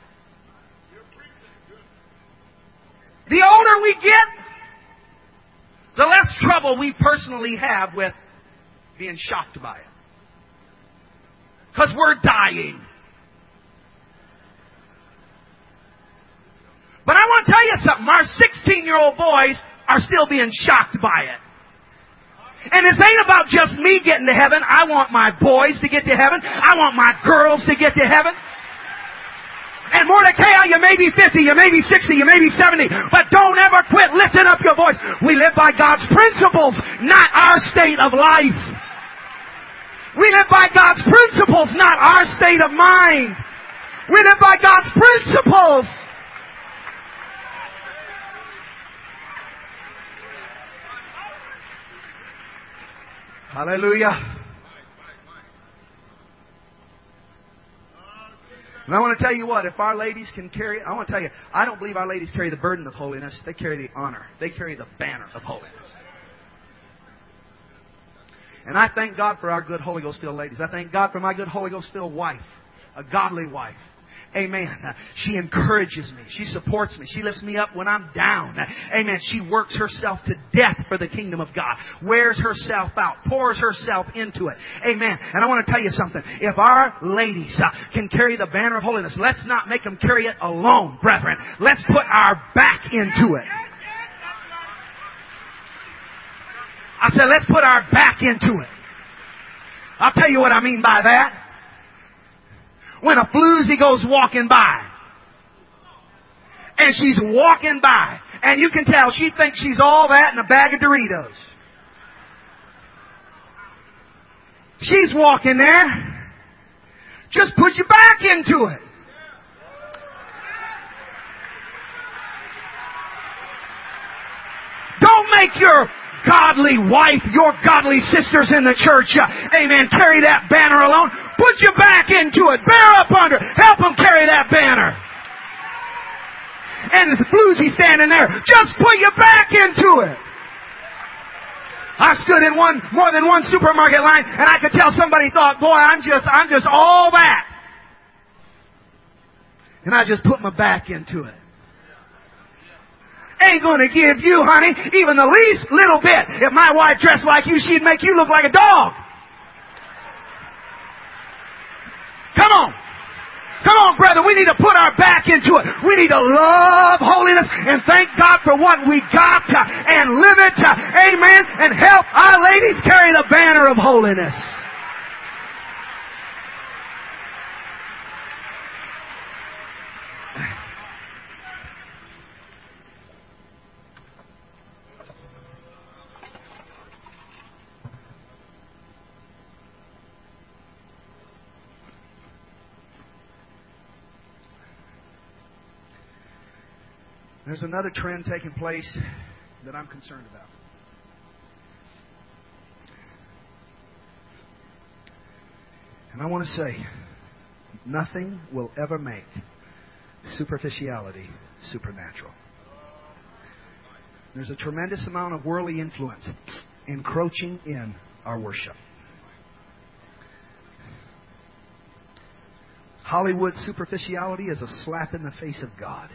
B: The older we get, the less trouble we personally have with being shocked by it. Because we're dying. But I want to tell you something. Our 16-year-old boys are still being shocked by it. And it ain't about just me getting to heaven. I want my boys to get to heaven. I want my girls to get to heaven. And Mordecai, you may be 50, you may be 60, you may be 70, but don't ever quit lifting up your voice. We live by God's principles, not our state of life. We live by God's principles, not our state of mind. We live by God's principles. Hallelujah. And I want to tell you what, if our ladies can carry, I want to tell you, I don't believe our ladies carry the burden of holiness. They carry the honor. They carry the banner of holiness. And I thank God for our good Holy Ghost filled ladies. I thank God for my good Holy Ghost filled wife. A godly wife. Amen. She encourages me. She supports me. She lifts me up when I'm down. Amen. She works herself to death for the kingdom of God. Wears herself out. Pours herself into it. Amen. And I want to tell you something. If our ladies can carry the banner of holiness, let's not make them carry it alone, brethren. Let's put our back into it. I said, let's put our back into it. I'll tell you what I mean by that. When a floozy goes walking by, and she's walking by, and you can tell she thinks she's all that in a bag of Doritos. She's walking there. Just put your back into it. Don't make your godly wife, your godly sisters in the church, amen, carry that banner alone. Put your back into it. Bear up under. Help them carry that banner. And if the floozy standing there, just put your back into it. I stood in more than one supermarket line, and I could tell somebody thought, boy, I'm just all that. And I just put my back into it. Ain't gonna give you, honey, even the least little bit. If my wife dressed like you, she'd make you look like a dog. Come on. Come on, brother. We need to put our back into it. We need to love holiness and thank God for what we got and live it. Amen. And help our ladies carry the banner of holiness. There's another trend taking place that I'm concerned about. And I want to say, nothing will ever make superficiality supernatural. There's a tremendous amount of worldly influence encroaching in our worship. Hollywood superficiality is a slap in the face of God.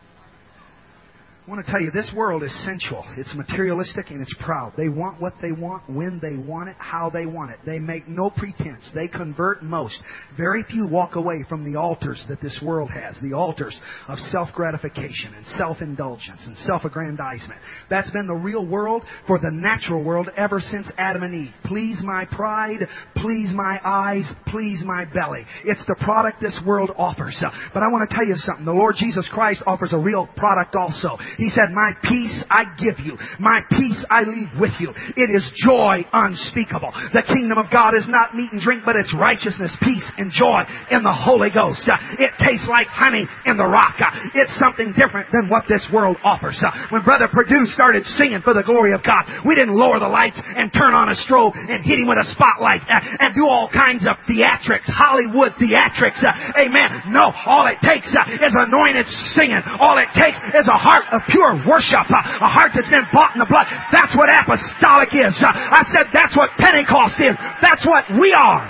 B: I want to tell you, this world is sensual. It's materialistic and it's proud. They want what they want, when they want it, how they want it. They make no pretense. They convert most. Very few walk away from the altars that this world has. The altars of self-gratification and self-indulgence and self-aggrandizement. That's been the real world for the natural world ever since Adam and Eve. Please my pride, please my eyes, please my belly. It's the product this world offers. But I want to tell you something. The Lord Jesus Christ offers a real product also. He said, my peace I give you. My peace I leave with you. It is joy unspeakable. The kingdom of God is not meat and drink, but it's righteousness, peace, and joy in the Holy Ghost. It tastes like honey in the rock. It's something different than what this world offers. When Brother Perdue started singing for the glory of God, we didn't lower the lights and turn on a strobe and hit him with a spotlight and do all kinds of theatrics, Hollywood theatrics. Amen. No, all it takes is anointed singing. All it takes is a heart of pure worship, a heart that's been bought in the blood. That's what apostolic is. I said that's what Pentecost is. That's what we are.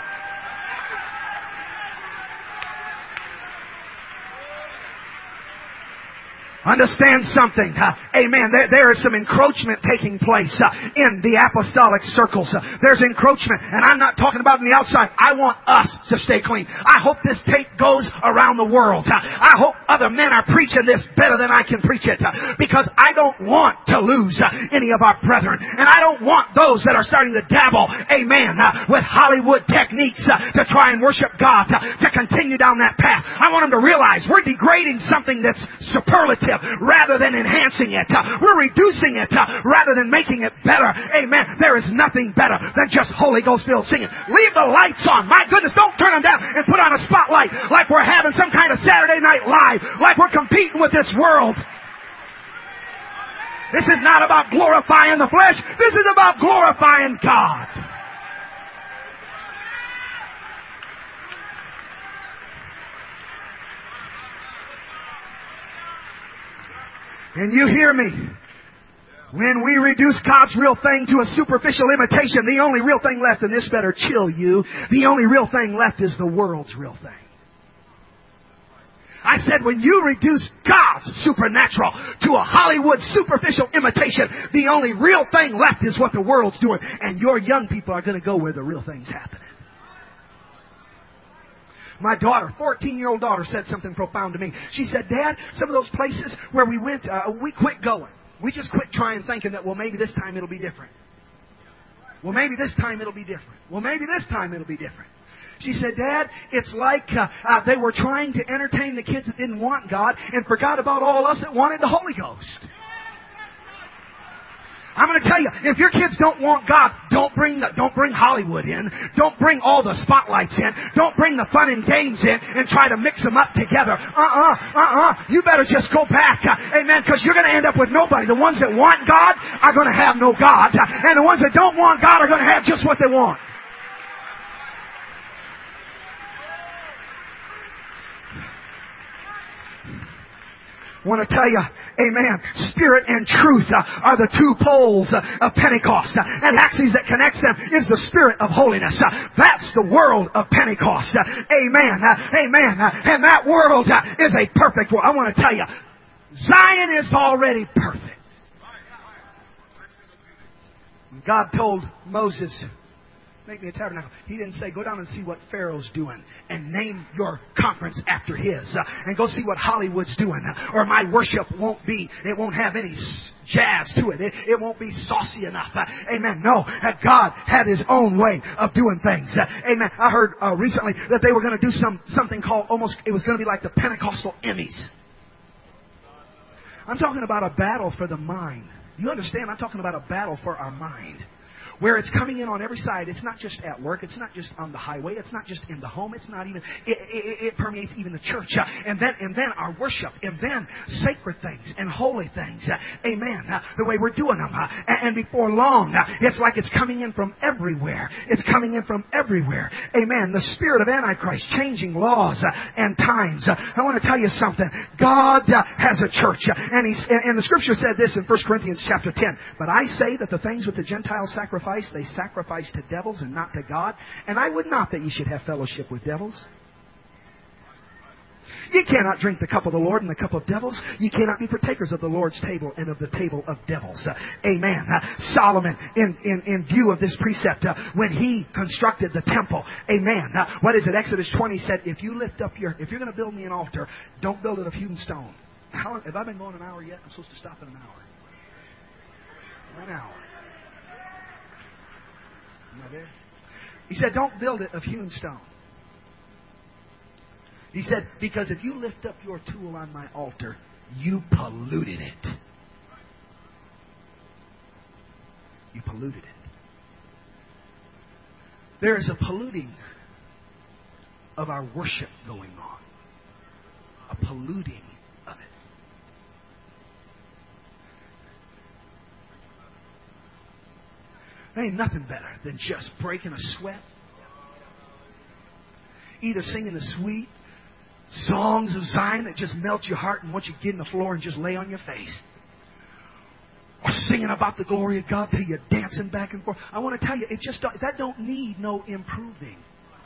B: Understand something. Amen. There is some encroachment taking place in the apostolic circles. There's encroachment. And I'm not talking about on the outside. I want us to stay clean. I hope this tape goes around the world. I hope other men are preaching this better than I can preach it. Because I don't want to lose any of our brethren. And I don't want those that are starting to dabble, amen, with Hollywood techniques to try and worship God to continue down that path. I want them to realize we're degrading something that's superlative rather than enhancing it. We're reducing it rather than making it better. Amen. There is nothing better than just Holy Ghost filled singing. Leave the lights on. My goodness, don't turn them down and put on a spotlight like we're having some kind of Saturday Night Live, like we're competing with this world. This is not about glorifying the flesh. This is about glorifying God. And you hear me. When we reduce God's real thing to a superficial imitation, the only real thing left, and this better chill you, the only real thing left is the world's real thing. I said when you reduce God's supernatural to a Hollywood superficial imitation, the only real thing left is what the world's doing. And your young people are going to go where the real thing's happening. My daughter, 14-year-old daughter, said something profound to me. She said, Dad, some of those places where we went, we quit going. We just quit trying, thinking that, well, maybe this time it'll be different. Well, maybe this time it'll be different. Well, maybe this time it'll be different. She said, Dad, it's like they were trying to entertain the kids that didn't want God and forgot about all us that wanted the Holy Ghost. I'm going to tell you, if your kids don't want God, don't bring Hollywood in. Don't bring all the spotlights in. Don't bring the fun and games in and try to mix them up together. You better just go back. Amen. Because you're going to end up with nobody. The ones that want God are going to have no God. And the ones that don't want God are going to have just what they want. I want to tell you, amen, spirit and truth are the two poles of Pentecost. And the axis that connects them is the spirit of holiness. That's the world of Pentecost. Amen. Amen. And that world is a perfect world. I want to tell you, Zion is already perfect. God told Moses, make me a tabernacle. He didn't say, go down and see what Pharaoh's doing and name your conference after his. And go see what Hollywood's doing. Or my worship won't have any jazz to it. It won't be saucy enough. Amen. No, God had His own way of doing things. Amen. I heard recently that they were going to do something called it was going to be like the Pentecostal Emmys. I'm talking about a battle for the mind. You understand? I'm talking about a battle for our mind. Where it's coming in on every side. It's not just at work. It's not just on the highway. It's not just in the home. It's not even. It permeates even the church. And then our worship. And then sacred things and holy things. Amen. The way we're doing them. And before long, it's like it's coming in from everywhere. It's coming in from everywhere. Amen. The spirit of Antichrist changing laws and times. I want to tell you something. God has a church. And the Scripture said this in 1 Corinthians chapter 10. But I say that the things with the Gentiles sacrifice, they sacrifice to devils and not to God. And I would not that ye should have fellowship with devils. Ye cannot drink the cup of the Lord and the cup of devils. Ye cannot be partakers of the Lord's table and of the table of devils. Amen. Solomon, in view of this precept, when he constructed the temple, amen. What is it? Exodus 20 said, if you're going to build me an altar, don't build it of hewn stone. Have I been going an hour yet? I'm supposed to stop in an hour. 1 hour. Am I there? He said, don't build it of hewn stone. He said, because if you lift up your tool on my altar, you polluted it. You polluted it. There is a polluting of our worship going on. A polluting of it. There ain't nothing better than just breaking a sweat. Either singing the sweet songs of Zion that just melt your heart and want you to get on the floor and just lay on your face. Or singing about the glory of God till you're dancing back and forth. I want to tell you, that don't need no improving.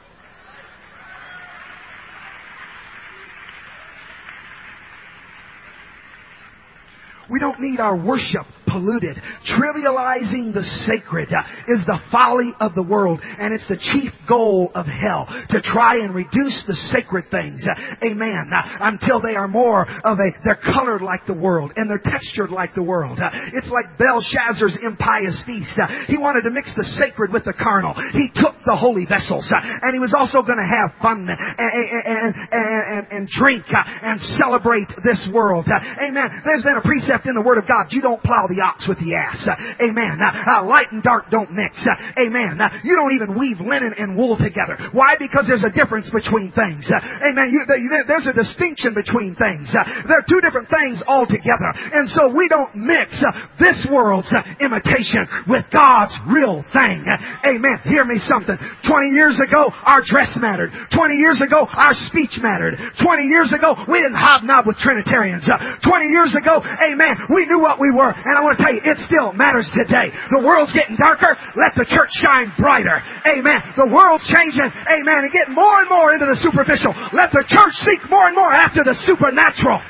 B: We don't need our worship polluted. Trivializing the sacred is the folly of the world, and it's the chief goal of hell, to try and reduce the sacred things, amen, until they are more of they're colored like the world, and they're textured like the world. It's like Belshazzar's impious feast. He wanted to mix the sacred with the carnal. He took the holy vessels, and he was also going to have fun and drink and celebrate this world. Amen. There's been a precept in the Word of God. You don't plow the ox with the ass. Amen. Light and dark don't mix. Amen. You don't even weave linen and wool together. Why? Because there's a difference between things. Amen. There's a distinction between things. They're two different things altogether. And so we don't mix this world's imitation with God's real thing. Amen. Hear me something. 20 years ago, our dress mattered. 20 years ago, our speech mattered. 20 years ago, we didn't hobnob with Trinitarians. 20 years ago, amen, we knew what we were. And I want to tell you, it still matters today. The world's getting darker. Let the church shine brighter. Amen. The world's changing. Amen. And getting more and more into the superficial. Let the church seek more and more after the supernatural.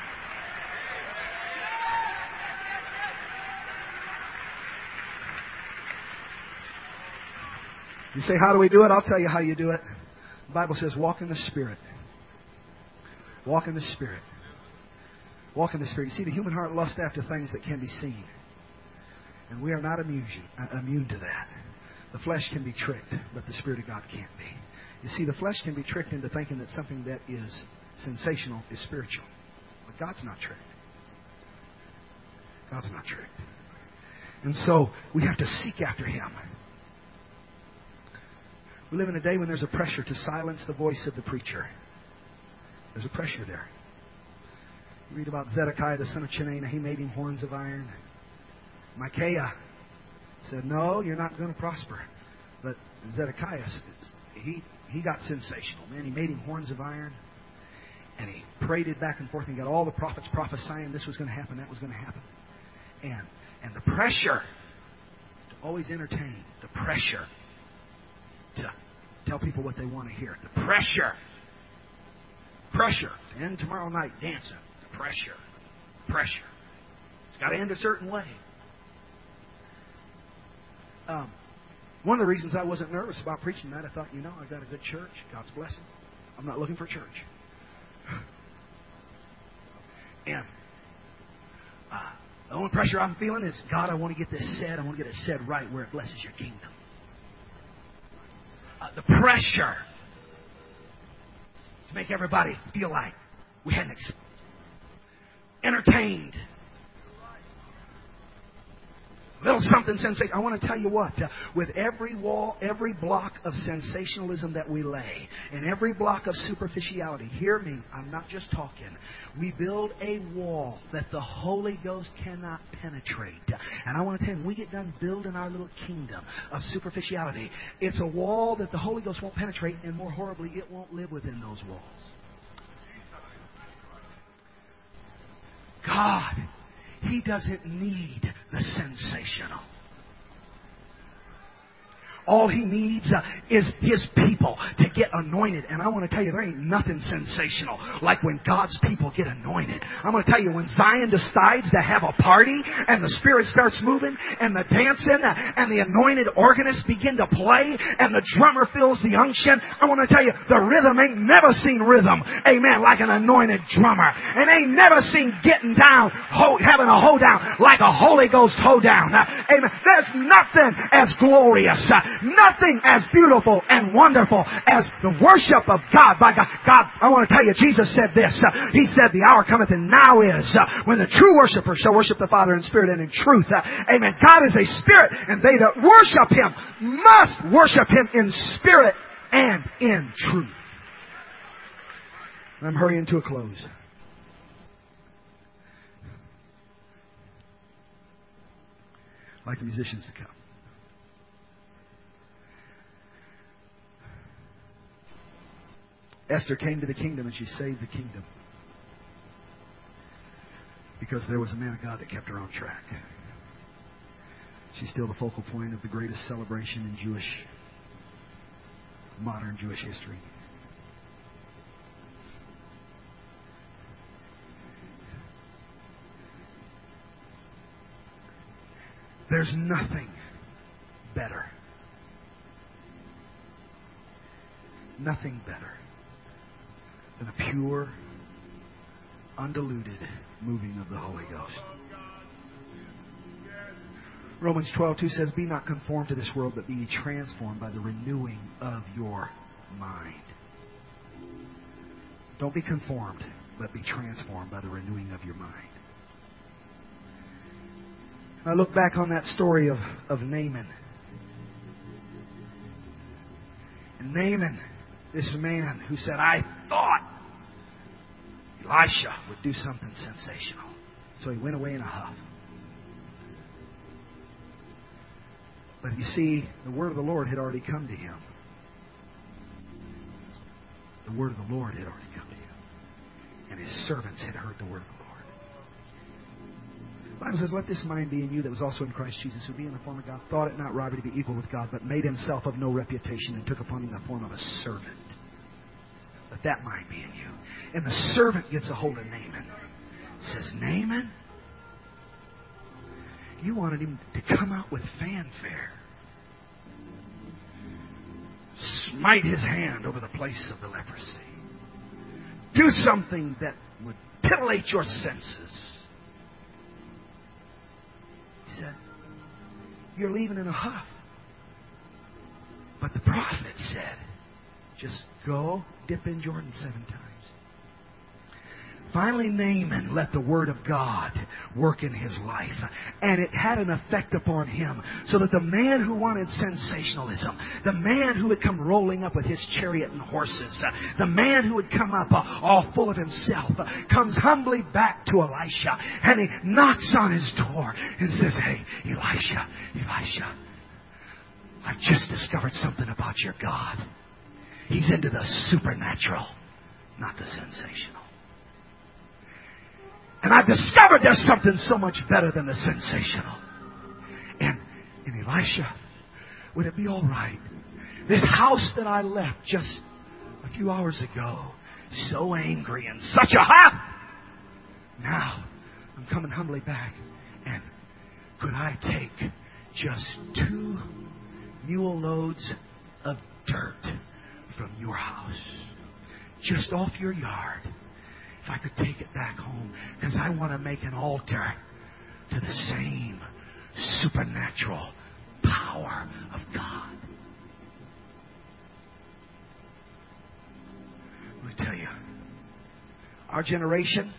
B: You say, how do we do it? I'll tell you how you do it. The Bible says, walk in the Spirit. Walk in the Spirit. Walk in the Spirit. You see, the human heart lusts after things that can be seen. And we are not immune to that. The flesh can be tricked, but the Spirit of God can't be. You see, the flesh can be tricked into thinking that something that is sensational is spiritual. But God's not tricked. God's not tricked. And so, we have to seek after Him. We live in a day when there's a pressure to silence the voice of the preacher. There's a pressure there. You read about Zedekiah, the son of Chenaanah. He made him horns of iron. Micaiah said, no, you're not going to prosper. But Zedekiah, he got sensational. Man, he made him horns of iron. And he paraded back and forth and got all the prophets prophesying this was going to happen, that was going to happen. And the pressure to always entertain. The pressure to tell people what they want to hear. The pressure. And tomorrow night, dancing. Pressure. It's got to end a certain way. One of the reasons I wasn't nervous about preaching that, I thought, I've got a good church. God's blessing. I'm not looking for church. And the only pressure I'm feeling is, God, I want to get this said. I want to get it said right where it blesses your kingdom. The pressure to make everybody feel like we hadn't entertained. Little something sensational. I want to tell you what. With every wall, every block of sensationalism that we lay, and every block of superficiality, hear me, I'm not just talking. We build a wall that the Holy Ghost cannot penetrate. And I want to tell you, when we get done building our little kingdom of superficiality, it's a wall that the Holy Ghost won't penetrate, and more horribly, it won't live within those walls. God, He doesn't need the sensational. All He needs is His people to get anointed. And I want to tell you, there ain't nothing sensational like when God's people get anointed. I'm going to tell you, when Zion decides to have a party and the Spirit starts moving and the dancing and the anointed organists begin to play and the drummer feels the unction, I want to tell you, the rhythm ain't never seen rhythm, amen, like an anointed drummer. And ain't never seen getting down, having a hoedown like a Holy Ghost hoedown. Amen. There's nothing as glorious nothing as beautiful and wonderful as the worship of God by God. God, I want to tell you, Jesus said this. He said, the hour cometh and now is when the true worshipers shall worship the Father in spirit and in truth. Amen. God is a spirit, and they that worship Him must worship Him in spirit and in truth. I'm hurrying to a close. I'd like the musicians to come. Esther came to the kingdom and she saved the kingdom because there was a man of God that kept her on track. She's still the focal point of the greatest celebration in modern Jewish history. There's nothing better. Nothing better than a pure, undiluted moving of the Holy Ghost. Romans 12:2 says, be not conformed to this world, but be ye transformed by the renewing of your mind. Don't be conformed, but be transformed by the renewing of your mind. I look back on that story of Naaman. And Naaman, this man who said, I thought Elisha would do something sensational. So he went away in a huff. But you see, the word of the Lord had already come to him. The word of the Lord had already come to him. And his servants had heard the word of the Lord. The Bible says, let this mind be in you that was also in Christ Jesus, who being in the form of God, thought it not robbery to be equal with God, but made himself of no reputation and took upon him the form of a servant. Let that mind be in you. And the servant gets a hold of Naaman. Says, Naaman, you wanted him to come out with fanfare. Smite his hand over the place of the leprosy. Do something that would titillate your senses. He said, you're leaving in a huff. But the prophet said, just go dip in Jordan 7 times. Finally, Naaman let the Word of God work in his life. And it had an effect upon him. So that the man who wanted sensationalism, the man who would come rolling up with his chariot and horses, the man who would come up all full of himself, comes humbly back to Elisha. And he knocks on his door and says, hey, Elisha, I've just discovered something about your God. He's into the supernatural, not the sensational. And I've discovered there's something so much better than the sensational. And Elisha, would it be all right? This house that I left just a few hours ago, so angry and such a huff. Now, I'm coming humbly back. And could I take just 2 mule loads of dirt from your house? Just off your yard. If I could take it back home, because I want to make an altar to the same supernatural power of God. Let me tell you, our generation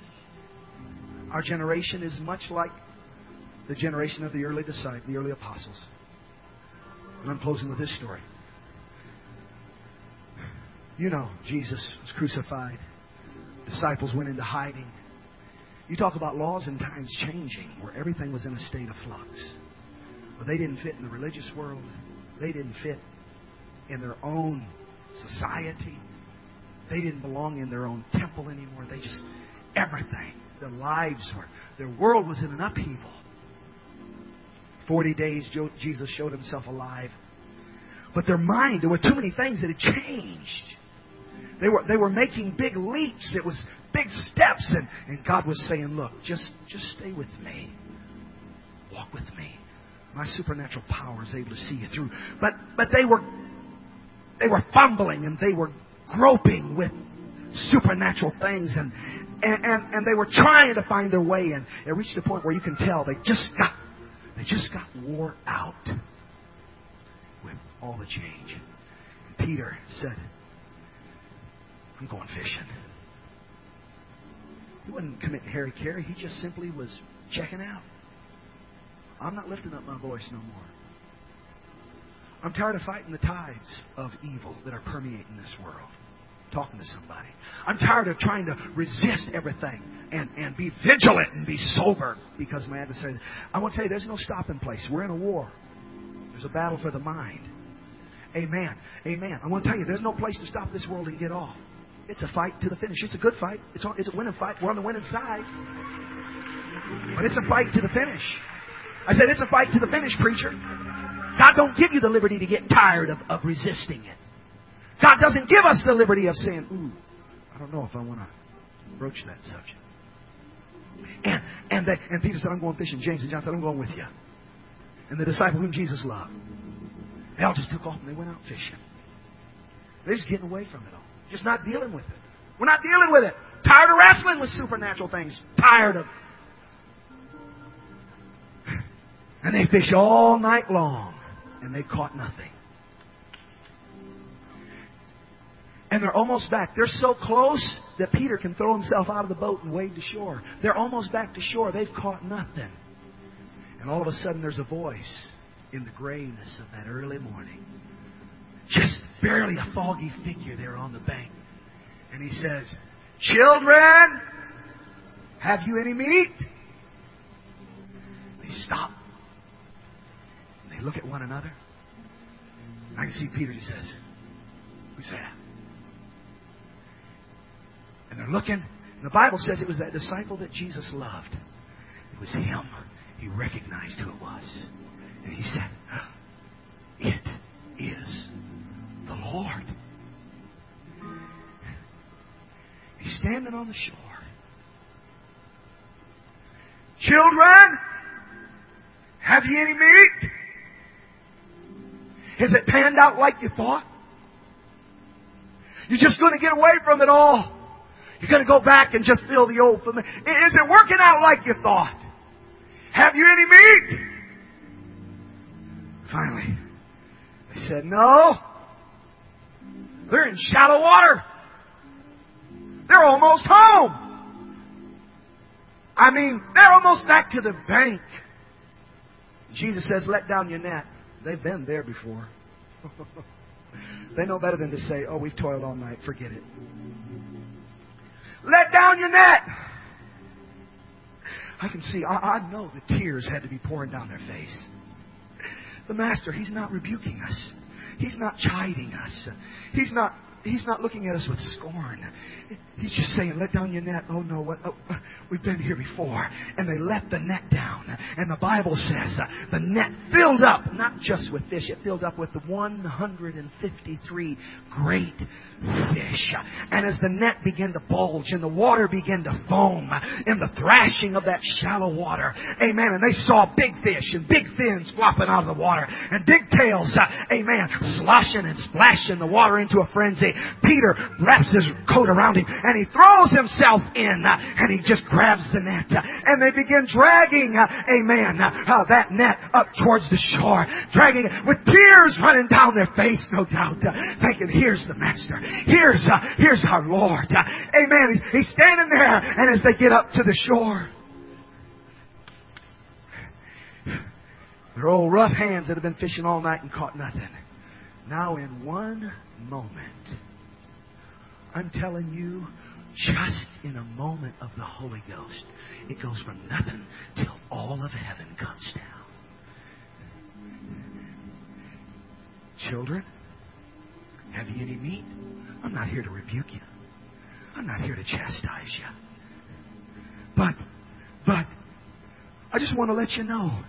B: is much like the generation of the early disciples, the early apostles. And I'm closing with this story. You know, Jesus was crucified. Disciples went into hiding. You talk about laws and times changing, where everything was in a state of flux. But they didn't fit in the religious world. They didn't fit in their own society. They didn't belong in their own temple anymore. Everything. Their lives their world was in an upheaval. 40 days Jesus showed himself alive. But their mind, there were too many things that had changed. They were making big leaps. It was big steps. And God was saying, look, just stay with me. Walk with me. My supernatural power is able to see you through. But they were fumbling and they were groping with supernatural things and they were trying to find their way, and it reached a point where you can tell they just got wore out with all the change. And Peter said, I'm going fishing. He wasn't committing hara-kiri. He just simply was checking out. I'm not lifting up my voice no more. I'm tired of fighting the tides of evil that are permeating this world. Talking to somebody. I'm tired of trying to resist everything and be vigilant and be sober because my adversary. I want to tell you, there's no stopping place. We're in a war. There's a battle for the mind. Amen. Amen. I want to tell you, there's no place to stop this world and get off. It's a fight to the finish. It's a good fight. It's a winning fight. We're on the winning side. But it's a fight to the finish. I said, it's a fight to the finish, preacher. God don't give you the liberty to get tired of resisting it. God doesn't give us the liberty of saying, ooh, I don't know if I want to broach that subject. And Peter said, I'm going fishing. James and John said, I'm going with you. And the disciple whom Jesus loved, they all just took off and they went out fishing. They're just getting away from it all. Just not dealing with it. We're not dealing with it. Tired of wrestling with supernatural things. Tired of. And they fish all night long. And they caught nothing. And they're almost back. They're so close that Peter can throw himself out of the boat and wade to shore. They're almost back to shore. They've caught nothing. And all of a sudden there's a voice in the grayness of that early morning. Just barely a foggy figure there on the bank. And he says, children, have you any meat? They stop. And they look at one another. I can see Peter just says, who's that? And they're looking. And the Bible says it was that disciple that Jesus loved. It was him. He recognized who it was. And he said, it is the Lord. He's standing on the shore. Children, have ye any meat? Has it panned out like you thought? You're just going to get away from it all. You're going to go back and just feel the old familiar. Is it working out like you thought? Have you any meat? Finally, they said, no. They're in shallow water. They're almost home. I mean, they're almost back to the bank. Jesus says, let down your net. They've been there before. They know better than to say, oh, we've toiled all night. Forget it. Let down your net. I can see, I know the tears had to be pouring down their face. The Master, He's not rebuking us. He's not chiding us. He's not looking at us with scorn. He's just saying, let down your net. Oh no, we've been here before. And they let the net down. And the Bible says the net filled up, not just with fish, it filled up with the 153 great fish. And as the net began to bulge and the water began to foam in the thrashing of that shallow water, amen, and they saw big fish and big fins flopping out of the water and big tails, amen, sloshing and splashing the water into a frenzy. Peter wraps his coat around him and he throws himself in and he just grabs the net and they begin dragging, amen, that net up towards the shore, dragging it with tears running down their face, no doubt, thinking, here's the Master, here's our Lord, amen. He's standing there, and as they get up to the shore, their old rough hands that have been fishing all night and caught nothing, now in one moment, I'm telling you, just in a moment of the Holy Ghost, it goes from nothing till all of heaven comes down. Children, have you any meat? I'm not here to rebuke you. I'm not here to chastise you. But, I just want to let you know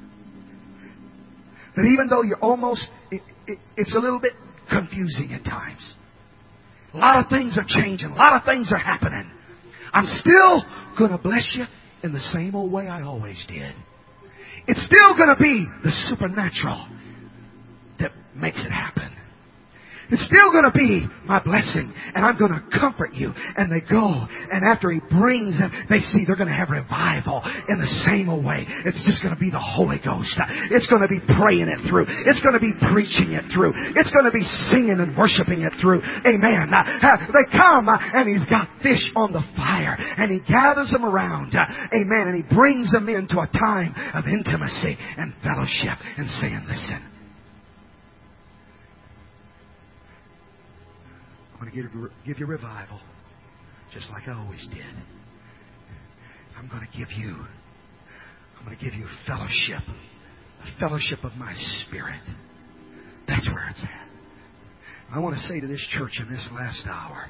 B: that even though you're almost, it's a little bit confusing at times. A lot of things are changing. A lot of things are happening. I'm still going to bless you in the same old way I always did. It's still going to be the supernatural that makes it happen. It's still going to be my blessing, and I'm going to comfort you. And they go, and after He brings them, they see they're going to have revival in the same way. It's just going to be the Holy Ghost. It's going to be praying it through. It's going to be preaching it through. It's going to be singing and worshiping it through. Amen. They come, and He's got fish on the fire, and He gathers them around. Amen. And He brings them into a time of intimacy and fellowship and saying, listen, I'm going to give you revival, just like I always did. I'm going to give you fellowship, a fellowship of my Spirit. That's where it's at. I want to say to this church in this last hour,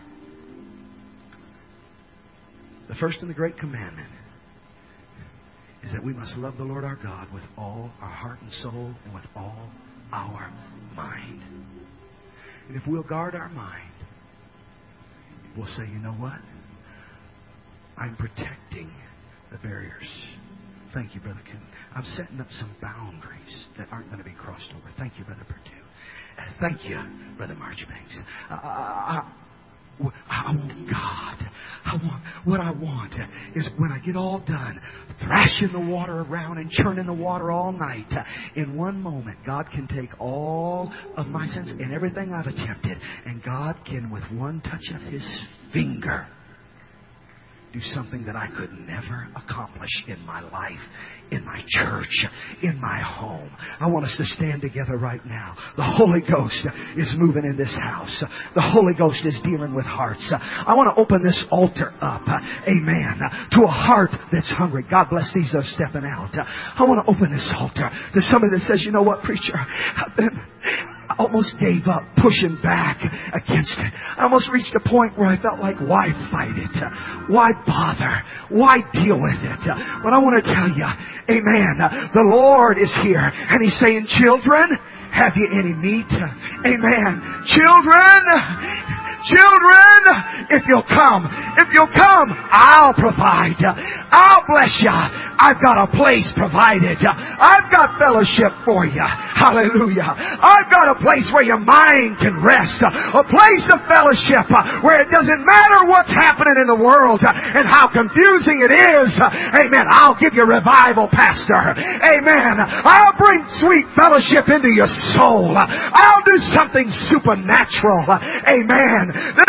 B: the first and the great commandment is that we must love the Lord our God with all our heart and soul and with all our mind. And if we'll guard our mind, we'll say, you know what? I'm protecting the barriers. Thank you, Brother Coon. I'm setting up some boundaries that aren't going to be crossed over. Thank you, Brother Perdue. Thank you, Brother Marchbanks. I want God. What I want is when I get all done, thrashing the water around and churning the water all night, in one moment, God can take all of my sins and everything I've attempted, and God can, with one touch of His finger, do something that I could never accomplish in my life, in my church, in my home. I want us to stand together right now. The Holy Ghost is moving in this house. The Holy Ghost is dealing with hearts. I want to open this altar up, amen, to a heart that's hungry. God bless these that are stepping out. I want to open this altar to somebody that says, you know what, preacher, I almost gave up pushing back against it. I almost reached a point where I felt like, why fight it? Why bother? Why deal with it? But I want to tell you, amen, the Lord is here, and He's saying, children, have you any meat? Amen. Children, if you'll come, I'll provide. I'll bless you. I've got a place provided. I've got fellowship for you. Hallelujah. I've got a place where your mind can rest. A place of fellowship where it doesn't matter what's happening in the world and how confusing it is. Amen. I'll give you revival, Pastor. Amen. I'll bring sweet fellowship into your soul. I'll do something supernatural. Amen.